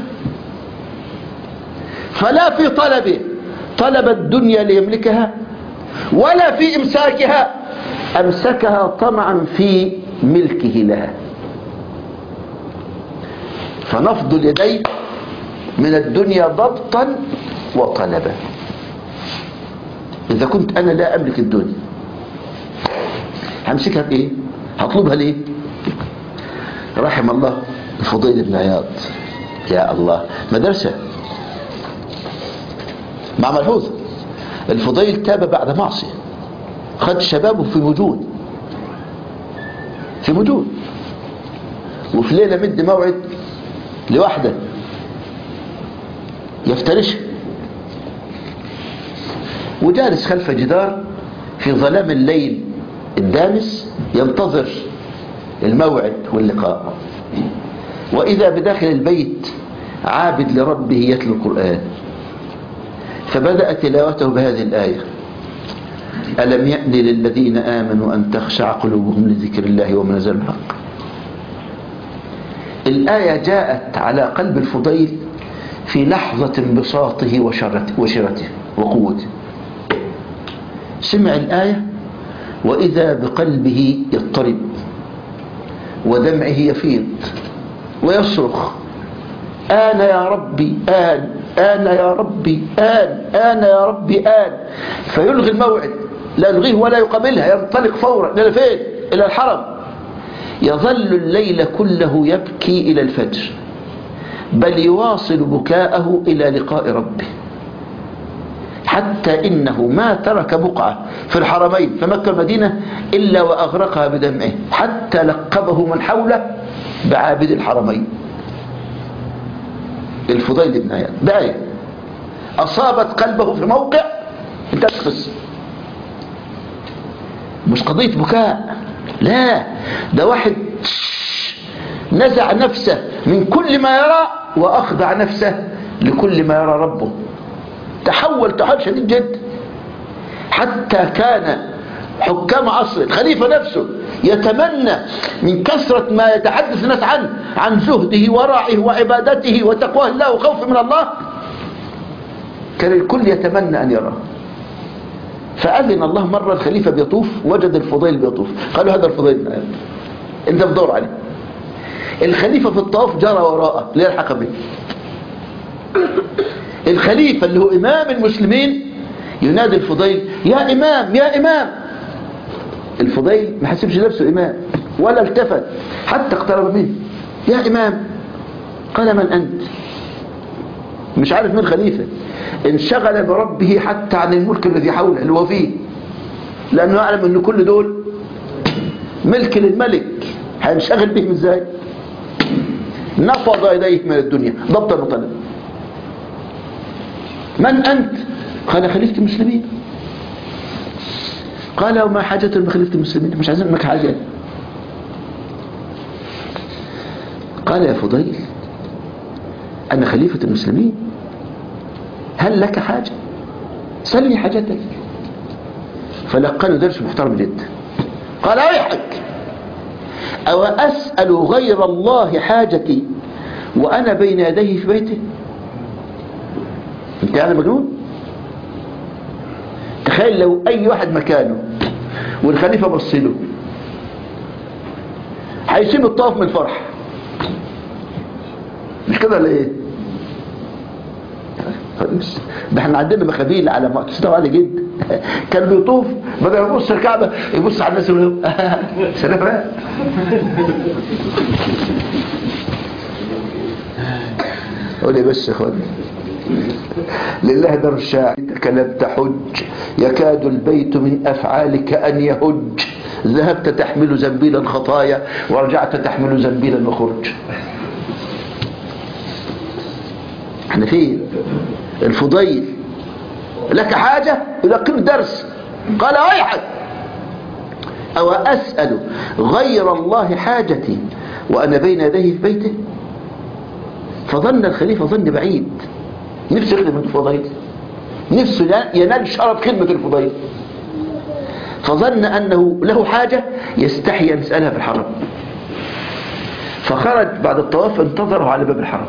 فلا في طلبه طلب الدنيا ليملكها، ولا في إمساكها أمسكها طمعا في ملكه لها. فنفض اليدين من الدنيا ضبطا وطلبا. إذا كنت أنا لا أملك الدنيا همسكها بإيه؟ هطلبها ليه؟ رحم الله الفضيل بن عياض، يا الله، مدرسة مع ملحوظة. الفضيل تاب بعد معصية، خد شبابه في مجون في مجون وفي ليلة مد موعد لوحده يفترشها، وجالس خلف جدار في ظلام الليل الدامس ينتظر الموعد واللقاء. وإذا بداخل البيت عابد لربه يتلو القرآن، فبدأ تلاوته بهذه الآية: ألم يأن للذين آمنوا أن تخشع قلوبهم لذكر الله وما نزل الحق. الآية جاءت على قلب الفضيل في لحظة انبساطه وشرته وقوته. سمع الآية وإذا بقلبه يضطرب ودمعه يفيض ويصرخ: آن يا ربي آن، آن يا ربي آن، آن يا ربي آن. فيلغي الموعد، لا يلغيه ولا يقابلها، ينطلق فورا إلى فين؟ إلى الحرم. يظل الليل كله يبكي إلى الفجر، بل يواصل بكاءه إلى لقاء ربه، حتى إنه ما ترك بقعة في الحرمين في مكة والمدينة إلا وأغرقها بدمعه، حتى لقبه من حوله بعابد الحرمين. الفضيل بن عياض بآية أصابت قلبه في موقع انت تقص، مش قضية بكاء، لا، ده واحد نزع نفسه من كل ما يرى وأخضع نفسه لكل ما يرى ربه، تحول تحول شديد جدا، حتى كان حكام عصر الخليفة نفسه يتمنى من كثرة ما يتحدث الناس عنه، عن زهده ورعه وعبادته وتقواه الله وخوفه من الله، كان الكل يتمنى أن يراه. فأذن الله مرة الخليفة بيطوف، وجد الفضيل بيطوف، قالوا هذا الفضيل بن عياض، انت بدور عليه. الخليفة في الطواف جرى وراءه ليلحق به. الخليفة اللي هو إمام المسلمين ينادي الفضيل: يا إمام يا إمام. الفضيل ما حسبش نفسه إمام ولا التفت حتى اقترب منه: يا إمام. قال: من أنت؟ مش عارف من خليفة، انشغل بربه حتى عن الملك الذي حوله اللي هو فيه، لأنه يعلم أن كل دول ملك للملك، هينشغل بهم ازاي؟ نفض يديه من الدنيا ضبطا وطلبا. من أنت؟ قال: خليفة المسلمين. قال: وما حاجة بخليفة المسلمين؟ مش عايزين منك حاجة. قال: يا فضيل، أنا خليفة المسلمين، هل لك حاجة؟ سلني حاجتك. فلقنوا درس محترم جدا. قال: ويحك، أو أسأل غير الله حاجتي وأنا بين يديه في بيته؟ انت يعني مجنون؟ تخيل لو أي واحد مكانه والخليفة بص له، هيسيب الطواف من الفرح، مش كده ولا ايه؟ ده احنا عندنا مخابيل على مستوى عالي جدا، كان بيطوف بدل ما يبص الكعبة يبص على الناس ويقول سلام. قولي بس يا اخواني، لله در الشاعر: لم تحج يكاد البيت من أفعالك أن يهج، ذهبت تحمل زنبيلا خطايا ورجعت تحمل زنبيلا وخرج. احنا فين؟ الفضيل لك حاجة يلقن درس. قال: ويحك، أو أسأل غير الله حاجتي وأنا بين يديه في بيته؟ فظن الخليفة ظن بعيد، نفسه يخدم الفضيل، نفسه ينال شرف خدمة الفضيل. فظن أنه له حاجة يستحي أن يسألها في الحرم، فخرج بعد الطواف انتظره على باب الحرم.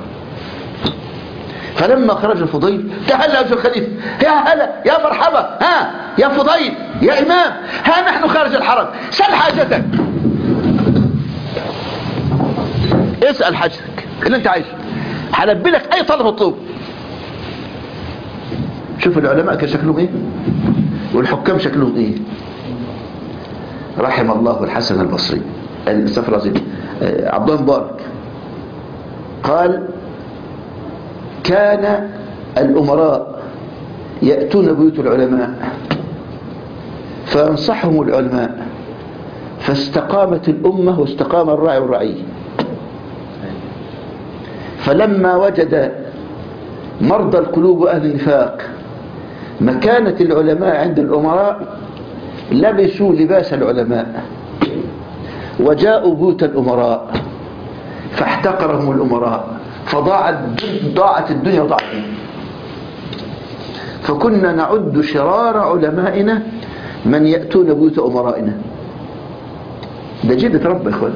فلما خرج الفضيل تعال يا الخليفة، يا هلا يا مرحبا، ها يا فضيل يا إمام، ها نحن خارج الحرم، سل حاجتك، اسأل حاجتك اللي انت عايزه، هلبي لك أي طلب مطلوب. شوف العلماء كان شكلهم ايه والحكام شكلهم ايه. رحم الله الحسن البصري السفر العظيم عبد الله مبارك قال كان الأمراء يأتون بيوت العلماء فينصحهم العلماء فاستقامت الأمة واستقام الراعي والرعي. فلما وجد مرضى القلوب وأهل النفاق مكانة العلماء عند الأمراء لبسوا لباس العلماء وجاءوا بيوت الأمراء فاحتقرهم الأمراء فضاعت ضاعت الدنيا وضاعت الدنيا. فكنا نعد شرار علمائنا من يأتون بيوت أمرائنا. ده جدة رب يا إخوان.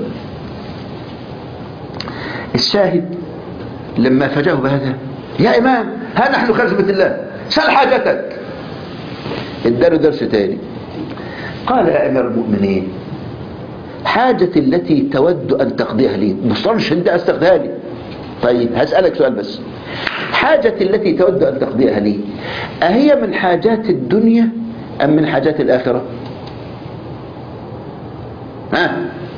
الشاهد لما فجاه بهذا يا إمام ها نحن خارج بيت الله سل حاجتك، اداله درس تاني. قال يا أمير المؤمنين حاجتي التي تود أن تقضيها لي مصرش انت استقضيها لي. طيب هسألك سؤال بس، حاجتي التي تود أن تقضيها لي أهي من حاجات الدنيا أم من حاجات الآخرة؟ ها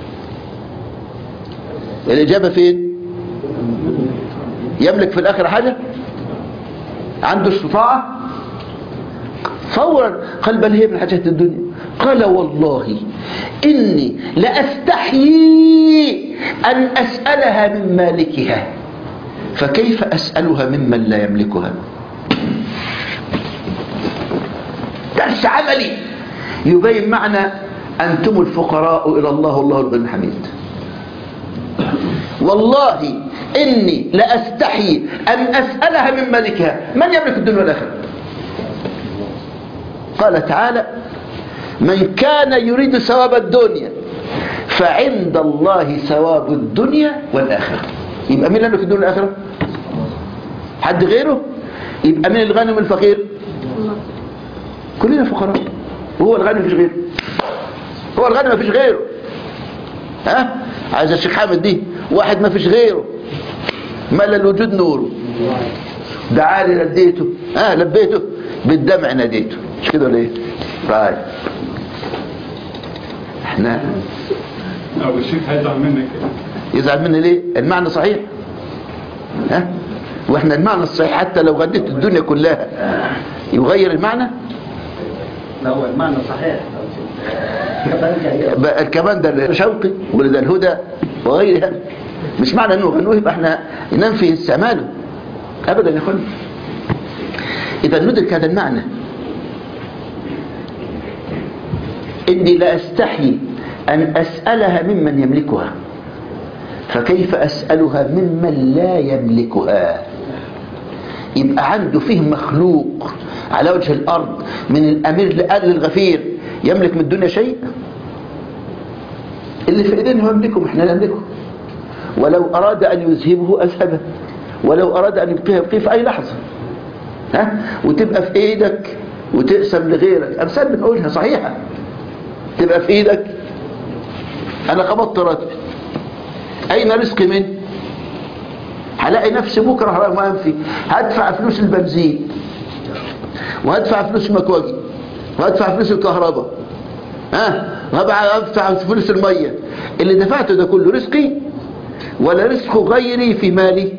الإجابة فين؟ يملك في الآخرة حاجة؟ عنده استطاعة؟ فورا قال بل هي من حاجات الدنيا. قال والله إني لأستحيي أن أسألها من مالكها فكيف أسألها ممن لا يملكها. درس عملي يبين معنى أنتم الفقراء إلى الله والله الغني الحميد. والله إني لأستحيي أن أسألها من مالكها من يملك الدنيا والآخرة. قال تعالى من كان يريد ثواب الدنيا فعند الله ثواب الدنيا والآخرة. يبقى مين اللي يملك الدنيا والآخرة؟ حد غيره؟ يبقى مين الغني والفقير؟ كلنا فقراء وهو الغني مفيش غيره. هو الغني مفيش غيره. ها عايز الشيخ حامد دي واحد مفيش غيره ملا الوجود نوره دعالي لديته ها لبيته بالدمع ناديته مش كده ولا ايه؟ طيب احنا او الشيخ هيزعل منك. يزعل مني ليه؟ المعنى صحيح. ها واحنا المعنى الصحيح حتى لو غديت الدنيا كلها يغير المعنى. هو المعنى صحيح. الكمان ده شوقي وده الهدى وغيرها مش معنى انه غنوه يبقى احنا ننفي استعماله ابدا يا اخوان. اذا ندرك هذا المعنى اني لا استحي ان اسالها ممن يملكها فكيف اسالها ممن لا يملكها. يبقى عنده فيه مخلوق على وجه الارض من الامير لآل الغفير يملك من الدنيا شيء؟ اللي في ايدينا هو يملكه احنا لا نملكه. ولو اراد ان يذهبه اذهبه ولو اراد ان يبقيه يبقيه في اي لحظه. ها وتبقى في ايدك وتقسم لغيرك. امثال بنقولها صحيحه. تبقى في ايدك انا قبضت راتبي اين رزقي منه؟ هلاقي نفسي بكره رغم انفي هدفع فلوس البنزين وهدفع فلوس المكواجي وهدفع فلوس الكهرباء ها وهدفع فلوس الميه. اللي دفعته ده كله رزقي ولا رزق غيري في مالي؟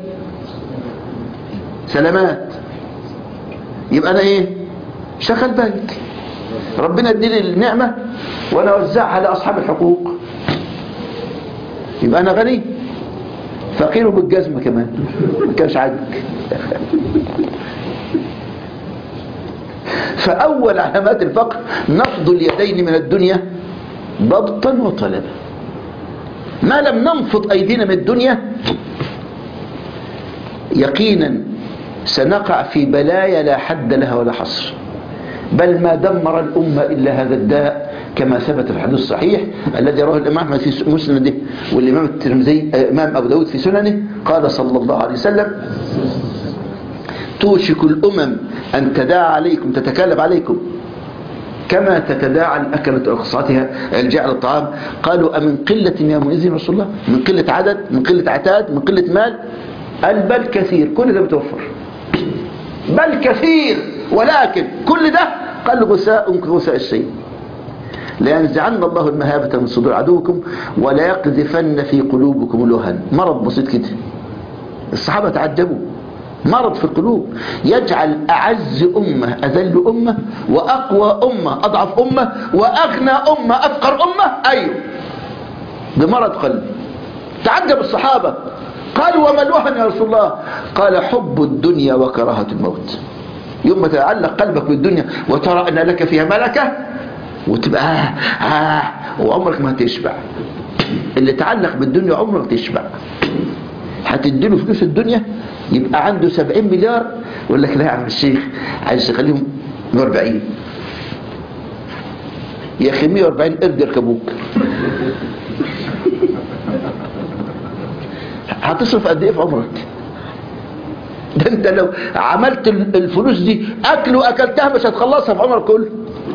سلامات. يبقى انا ايه؟ شغل بنك ربنا اديني النعمه وانا اوزعها لاصحاب الحقوق. يبقى انا غني فقير بالجزمه كمان ما كانش عاجبك. فاول علامات الفقر نفض اليدين من الدنيا ضبطا وطلبا. ما لم ننفض ايدينا من الدنيا يقينا سنقع في بلايا لا حد لها ولا حصر. بل ما دمر الامه الا هذا الداء كما ثبت في الحديث الصحيح الذي رواه الإمام أحمد في مسنده والإمام الترمذي إمام أبو داود في سننه، قال صلى الله عليه وسلم: توشك الأمم أن تداعى عليكم تتكالب عليكم كما تتداعى الأكلة أقصاتها الجاع للطعام. قالوا: أمن قلة يا مؤذن رسول الله؟ من قلة عدد، من قلة عتاد، من قلة مال؟ قال: بل كثير، كل ده بتوفر، بل كثير، ولكن كل ده قال غثاء كغثاء السيل. لينزعن الله المهابة من صدور عدوكم ولا يقذفن في قلوبكم الوهن. مرض بسيط كده، الصحابة تعجبوا، مرض في القلوب يجعل أعز أمة أذل أمة، وأقوى أمة أضعف أمة، وأغنى أمة أفقر أمة. أيوه، بمرض قلب. تعجب الصحابة، قالوا: وما الوهن يا رسول الله؟ قال: حب الدنيا وكراهة الموت. يوم ما تتعلق قلبك بالدنيا وترى أن لك فيها ملكة وتبقى آه آه وعمرك ما هتشبع. اللي تعلق بالدنيا عمرك ما تشبع. هتديله فلوس الدنيا يبقى عنده سبعين مليار ويقول لك: لا يا عم الشيخ، عايز تخليهم مية وأربعين. يا اخي مية وأربعين قرد يركبوك. هتصرف قد ايه في عمرك؟ ده انت لو عملت الفلوس دي اكل واكلتها مش هتخلصها في عمرك كله.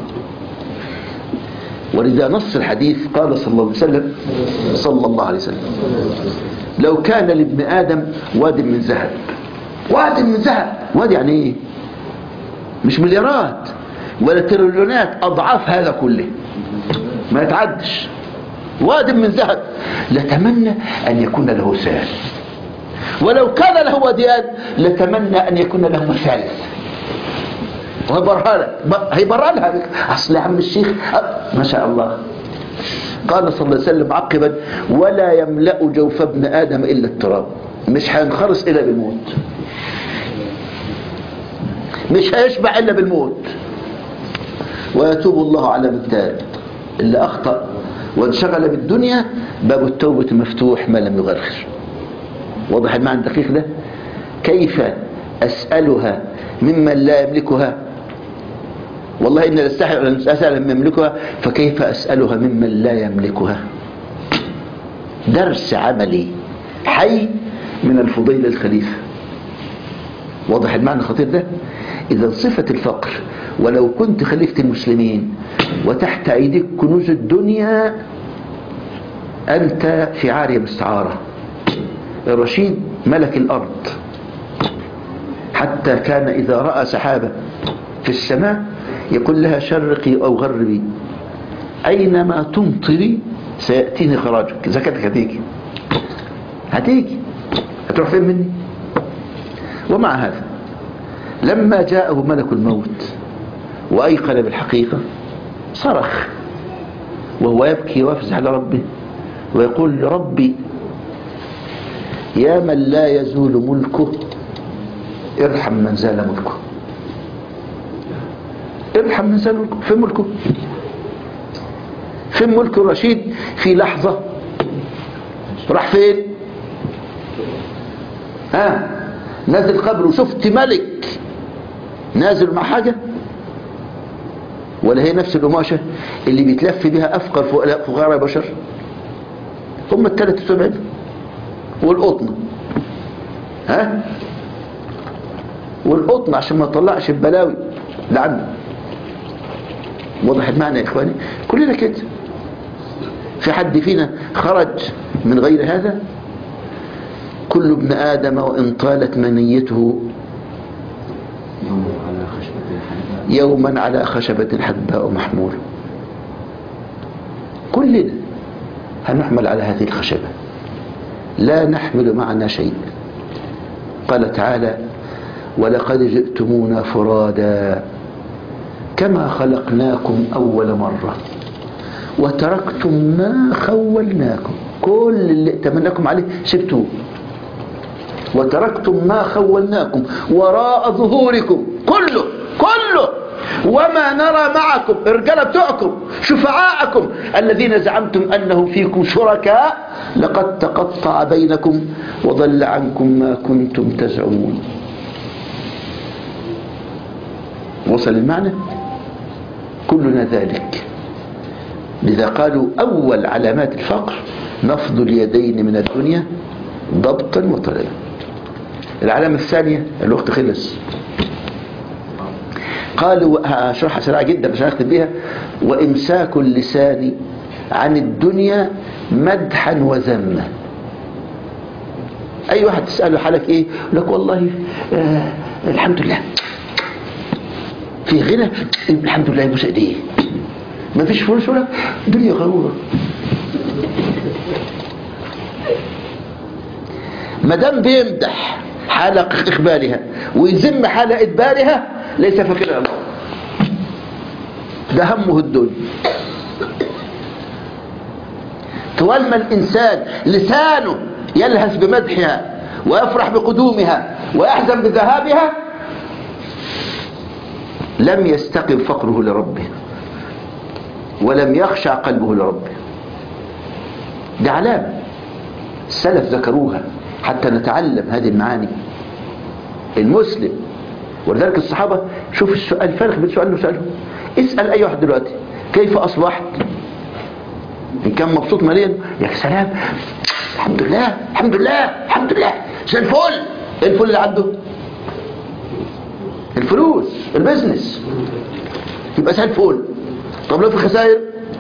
ولذا نص الحديث قال صلى الله عليه وسلم صلى الله عليه وسلم: لو كان لابن آدم واد من ذهب. واد من ذهب، واد يعني ايه؟ مش مليارات ولا تريليونات، أضعاف هذا كله ما يتعدش. واد من ذهب لتمنى أن يكون له سال، ولو كان له وديان لتمنى أن يكون له مثالث. وهيبرها لك، هيبرها لك. أصل يا عم الشيخ ما شاء الله. قال صلى الله عليه وسلم عقبا: ولا يملأ جوف ابن آدم إلا التراب. مش هينخرس إلا بالموت، مش هيشبع إلا بالموت. ويتوب الله على من تاب. اللي أخطأ وانشغل بالدنيا باب التوبة مفتوح ما لم يغرغر. واضح المعنى الدقيق ده؟ كيف أسألها ممن لا يملكها؟ والله إن أستحي أن أسأل من يملكها، فكيف أسألها ممن لا يملكها؟ درس عملي حي من الفضيل الخليفة. واضح المعنى الخطير ده؟ إذا صفة الفقر، ولو كنت خليفة المسلمين وتحت أيديك كنوز الدنيا أنت في عارية مستعارة. الرشيد ملك الأرض، حتى كان إذا رأى سحابة في السماء يقول لها: شرقي أو غربي، أينما تمطري سيأتيني خراجك. زكاتك هتيجي، هتيجي، هتروح فين مني؟ ومع هذا لما جاءه ملك الموت وأيقن بالحقيقة صرخ وهو يبكي ويفزع لربه ويقول: ربي يا من لا يزول ملكه ارحم من زال ملكه. ارحم من زال ملكه. فين ملكه؟ فين ملك الرشيد؟ في لحظة راح فين؟ ها نازل قبره وشفت ملك نازل مع حاجة؟ ولا هي نفس القماشة اللي بيتلف بها أفقر فقراء بشر؟ هم الثلاثة سبعين والقطن، ها والقطن عشان ما يطلعش البلاوي اللي عنده. واضح المعنى يا إخواني؟ كلنا كده. في حد فينا خرج من غير هذا؟ كل ابن آدم وإن طالت منيته يوما على خشبة حدباء محمول. كلنا هنحمل على هذه الخشبة، لا نحمل معنا شيء. قال تعالى: ولقد جئتمونا فرادا كما خلقناكم أول مرة وتركتم ما خولناكم. كل اللي ائتمناكم عليه سبتوه، وتركتم ما خولناكم وراء ظهوركم كله كله، وما نرى معكم الرجاله بتوعكم شفعاءكم الذين زعمتم انهم فيكم شركاء لقد تقطع بينكم وضل عنكم ما كنتم تزعمون. وصل المعنى؟ كلنا ذلك. لذا قالوا أول علامات الفقر نفض اليدين من الدنيا ضبطا وطلبا. العلامة الثانية، الوقت خلص، قالوا هشرحها سريعة جدا عشان أختم بيها: وإمساك اللسان عن الدنيا مدحا وذما. أي واحد تسأله حالك إيه؟ يقول لك والله آه الحمد لله، في غنى الحمد لله، يبوس ايديه. ما فيش فلوس ولا الدنيا غرورة. ما دام بيمدح حال إقبالها ويذم حال إدبارها ليس فاكرها الله، ده همه الدنيا. طول ما الإنسان لسانه يلهث بمدحها ويفرح بقدومها ويحزن بذهابها لم يستقم فقره لربه ولم يخشع قلبه لربه. ده علامة السلف ذكروها حتى نتعلم هذه المعاني. المسلم، ولذلك الصحابة، شوف السؤال الفارق بين سؤال وسؤاله. اسأل أي واحد دلوقتي كيف أصبحت؟ إن كان مبسوط ماليا يا سلام الحمد لله الحمد لله الحمد لله زي الفل. ايه الفل اللي عنده؟ الفلوس، البزنس، يبقى زي الفل. طب لو في خسائر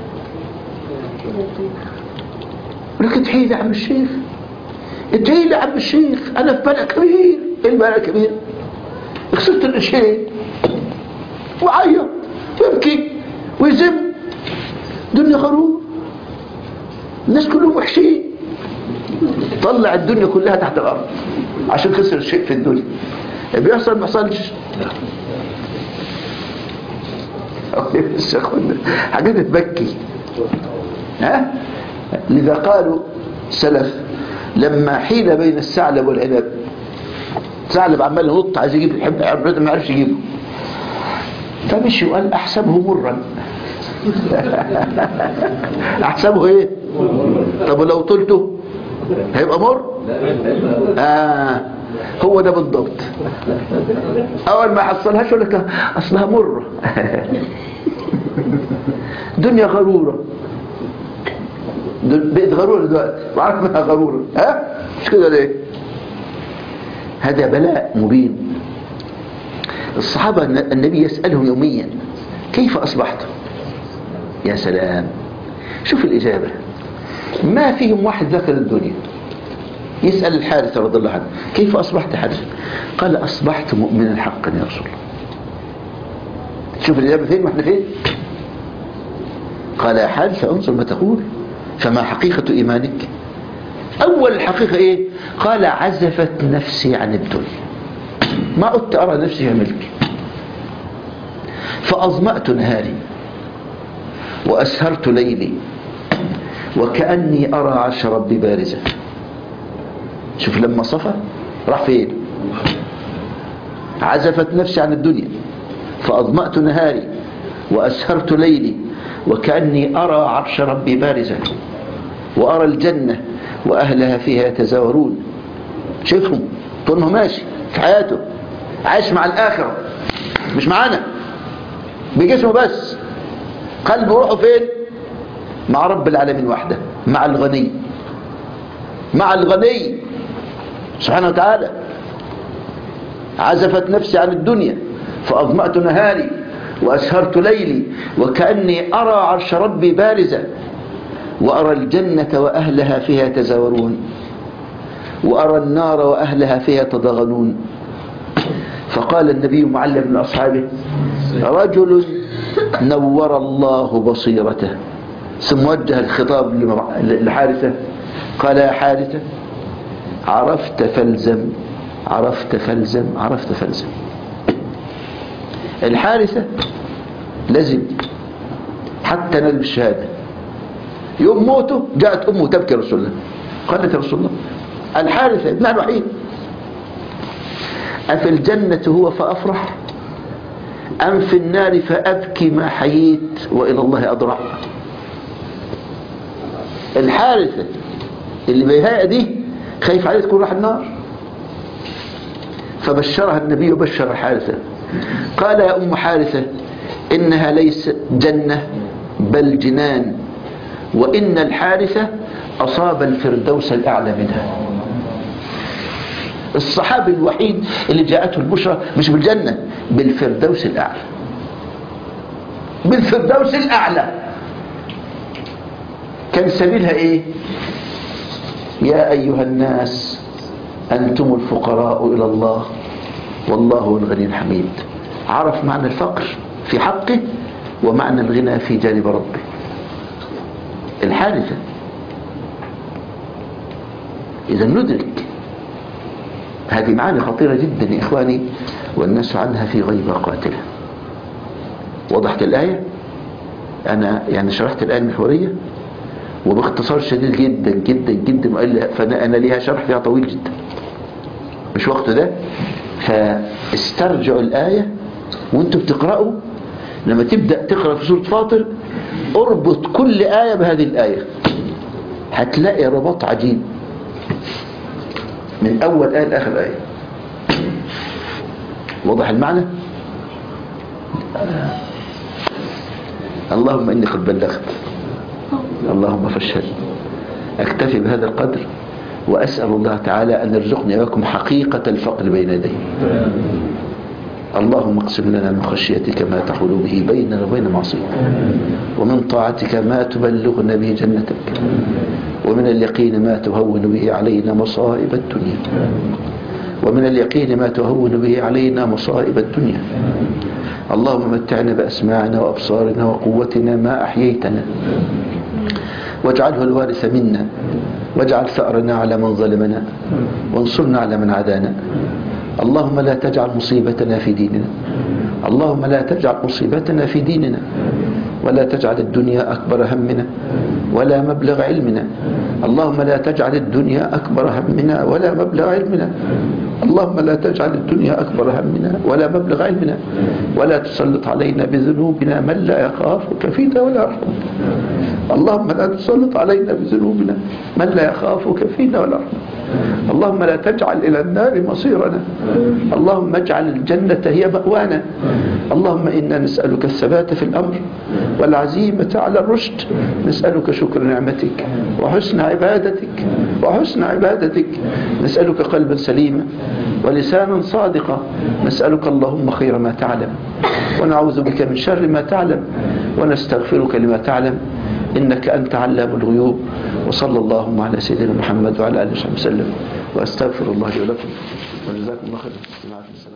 لكن ادعي لي يا عم الشيخ، ادعي لي يا عم الشيخ، انا في بلاء كبير. ايه البلاء كبير؟ خسرت القرشين وعيط ويبكي ويزم. دنيا غرور، الناس كلهم وحشين. طلع الدنيا كلها تحت الارض عشان خسر شيء في الدنيا. بيحصل ما يحصلش؟ حاجات تبكي. ها؟ لذا قالوا سلف لما حيل بين الثعلب والعنب، ثعلب عمال ينط عايز يجيب العنب ما عرفش يجيبه، فمشي وقال احسبه مرا. احسبه ايه؟ طب ولو طلته هيبقى مر؟ آه هو ده بالضبط. اول ما حصلهاش يقول لك اصلها مره. دنيا غروره، بقت غروره دلوقتي وعارف انها غروره. ها مش كده ليه؟ هذا بلاء مبين. الصحابه النبي يسالهم يوميا كيف اصبحتم؟ يا سلام، شوف الاجابه، ما فيهم واحد ذكر الدنيا. يسأل الحارث رضي الله عنه كيف أصبحت حارث؟ قال أصبحت مؤمنا حقا يا رسول الله. شوف الإجابة فين واحنا فين. قال يا حارث انظر ما تقول، فما حقيقة إيمانك؟ أول الحقيقة إيه؟ قال عزفت نفسي عن الدنيا، ما عدت أرى نفسي في ملكي، فأظمأت نهاري وأسهرت ليلي وكأني أرى عرش ربي بارزة. شوف لما صفى راح فين؟ عزفت نفسي عن الدنيا فأظمأت نهاري وأسهرت ليلي وكأني أرى عرش ربي بارزة وأرى الجنة وأهلها فيها يتزاورون. شوفهم طول ما ماشي في حياته عايش مع الآخرة مش معانا بجسمه بس، قلبه روحه فين؟ مع رب العالمين وحده، مع الغني، مع الغني سبحانه وتعالى. عزفت نفسي عن الدنيا فأظمأت نهاري وأسهرت ليلي وكأني أرى عرش ربي بارزة وأرى الجنة وأهلها فيها يتزاورون وأرى النار وأهلها فيها يتضاغنون. فقال النبي معلم من أصحابه رجل نور الله بصيرته، ثم وجه الخطاب لحارثة قال يا حارثة عرفت فالزم عرفت فالزم عرفت فالزم. الحارثة لزم حتى نال بالشهادة. يوم موته جاءت أمه تبكي رسول الله، قالت يا رسول الله الحارثة ابنها الوحيد أفي الجنة هو فأفرح أم في النار فأبكي ما حييت وإلى الله أضرع؟ الحارثة اللي بيهاء دي خايف عليه تكون راح النار، فبشرها النبي وبشر الحارثة قال يا أم حارثة إنها ليس جنة بل جنان وإن الحارثة أصاب الفردوس الأعلى منها. الصحابي الوحيد اللي جاءته البشرى مش بالجنة، بالفردوس الأعلى، بالفردوس الأعلى. كان سبيلها إيه؟ يا أيها الناس أنتم الفقراء إلى الله والله هو الغني الحميد. عرف معنى الفقر في حقه ومعنى الغنى في جانب ربه. الحارثة. إذا ندرك هذه معاني خطيرة جدا يا إخواني، والناس عنها في غيبة قاتلة. وضحت الآية؟ أنا يعني شرحت الآية المحورية وباختصار شديد جدا جدا جدا، فأنا ليها شرح فيها طويل جدا مش وقته ده. فاسترجعوا الآية وانتوا بتقرأوا، لما تبدأ تقرأ في سورة فاطر اربط كل آية بهذه الآية، هتلاقي رباط عجيب من أول آية لآخر آية. واضح المعنى؟ اللهم إني قد بلغت، اللهم فاشهد. أكتفي بهذا القدر وأسأل الله تعالى أن يرزقني وياكم حقيقة الفقر بين يديه. اللهم اقسم لنا من خشيتك ما تحول به بيننا وبين معصيتك، ومن طاعتك ما تبلغنا به جنتك، ومن اليقين ما تهون به علينا مصائب الدنيا، ومن اليقين ما تهون به علينا مصائب الدنيا. اللهم متعنا بأسماعنا وأبصارنا وقوتنا ما أحييتنا، واجعله الوارث منا، واجعل ثأرنا على من ظلمنا، وانصرنا على من عادانا. اللهم لا تجعل مصيبتنا في ديننا، اللهم لا تجعل مصيبتنا في ديننا، ولا تجعل الدنيا أكبر همنا ولا مبلغ علمنا. اللهم لا تجعل الدنيا أكبر همنا ولا مبلغ علمنا. اللهم لا تجعل الدنيا أكبر همنا ولا مبلغ علمنا، ولا تسلط علينا بذنوبنا من لا يخافك فينا ولا يرحمنا. اللهم لا تسلط علينا بذنوبنا من لا يخافك فينا ولا يرحمنا. اللهم لا تجعل إلى النار مصيرنا، اللهم اجعل الجنة هي مأوانا. اللهم إنا نسألك الثبات في الأمر والعزيمة على الرشد، نسألك شكر نعمتك وحسن عبادتك وحسن عبادتك، نسألك قلبا سليما ولسانا صادقا، نسألك اللهم خير ما تعلم ونعوذ بك من شر ما تعلم ونستغفرك لما تعلم، إنك أنت علام الغيوب. وصلى اللهم على سيدنا محمد وعلى آله وصحبه وسلم، وأستغفر الله لي ولكم، وجزاكم الله خيرا.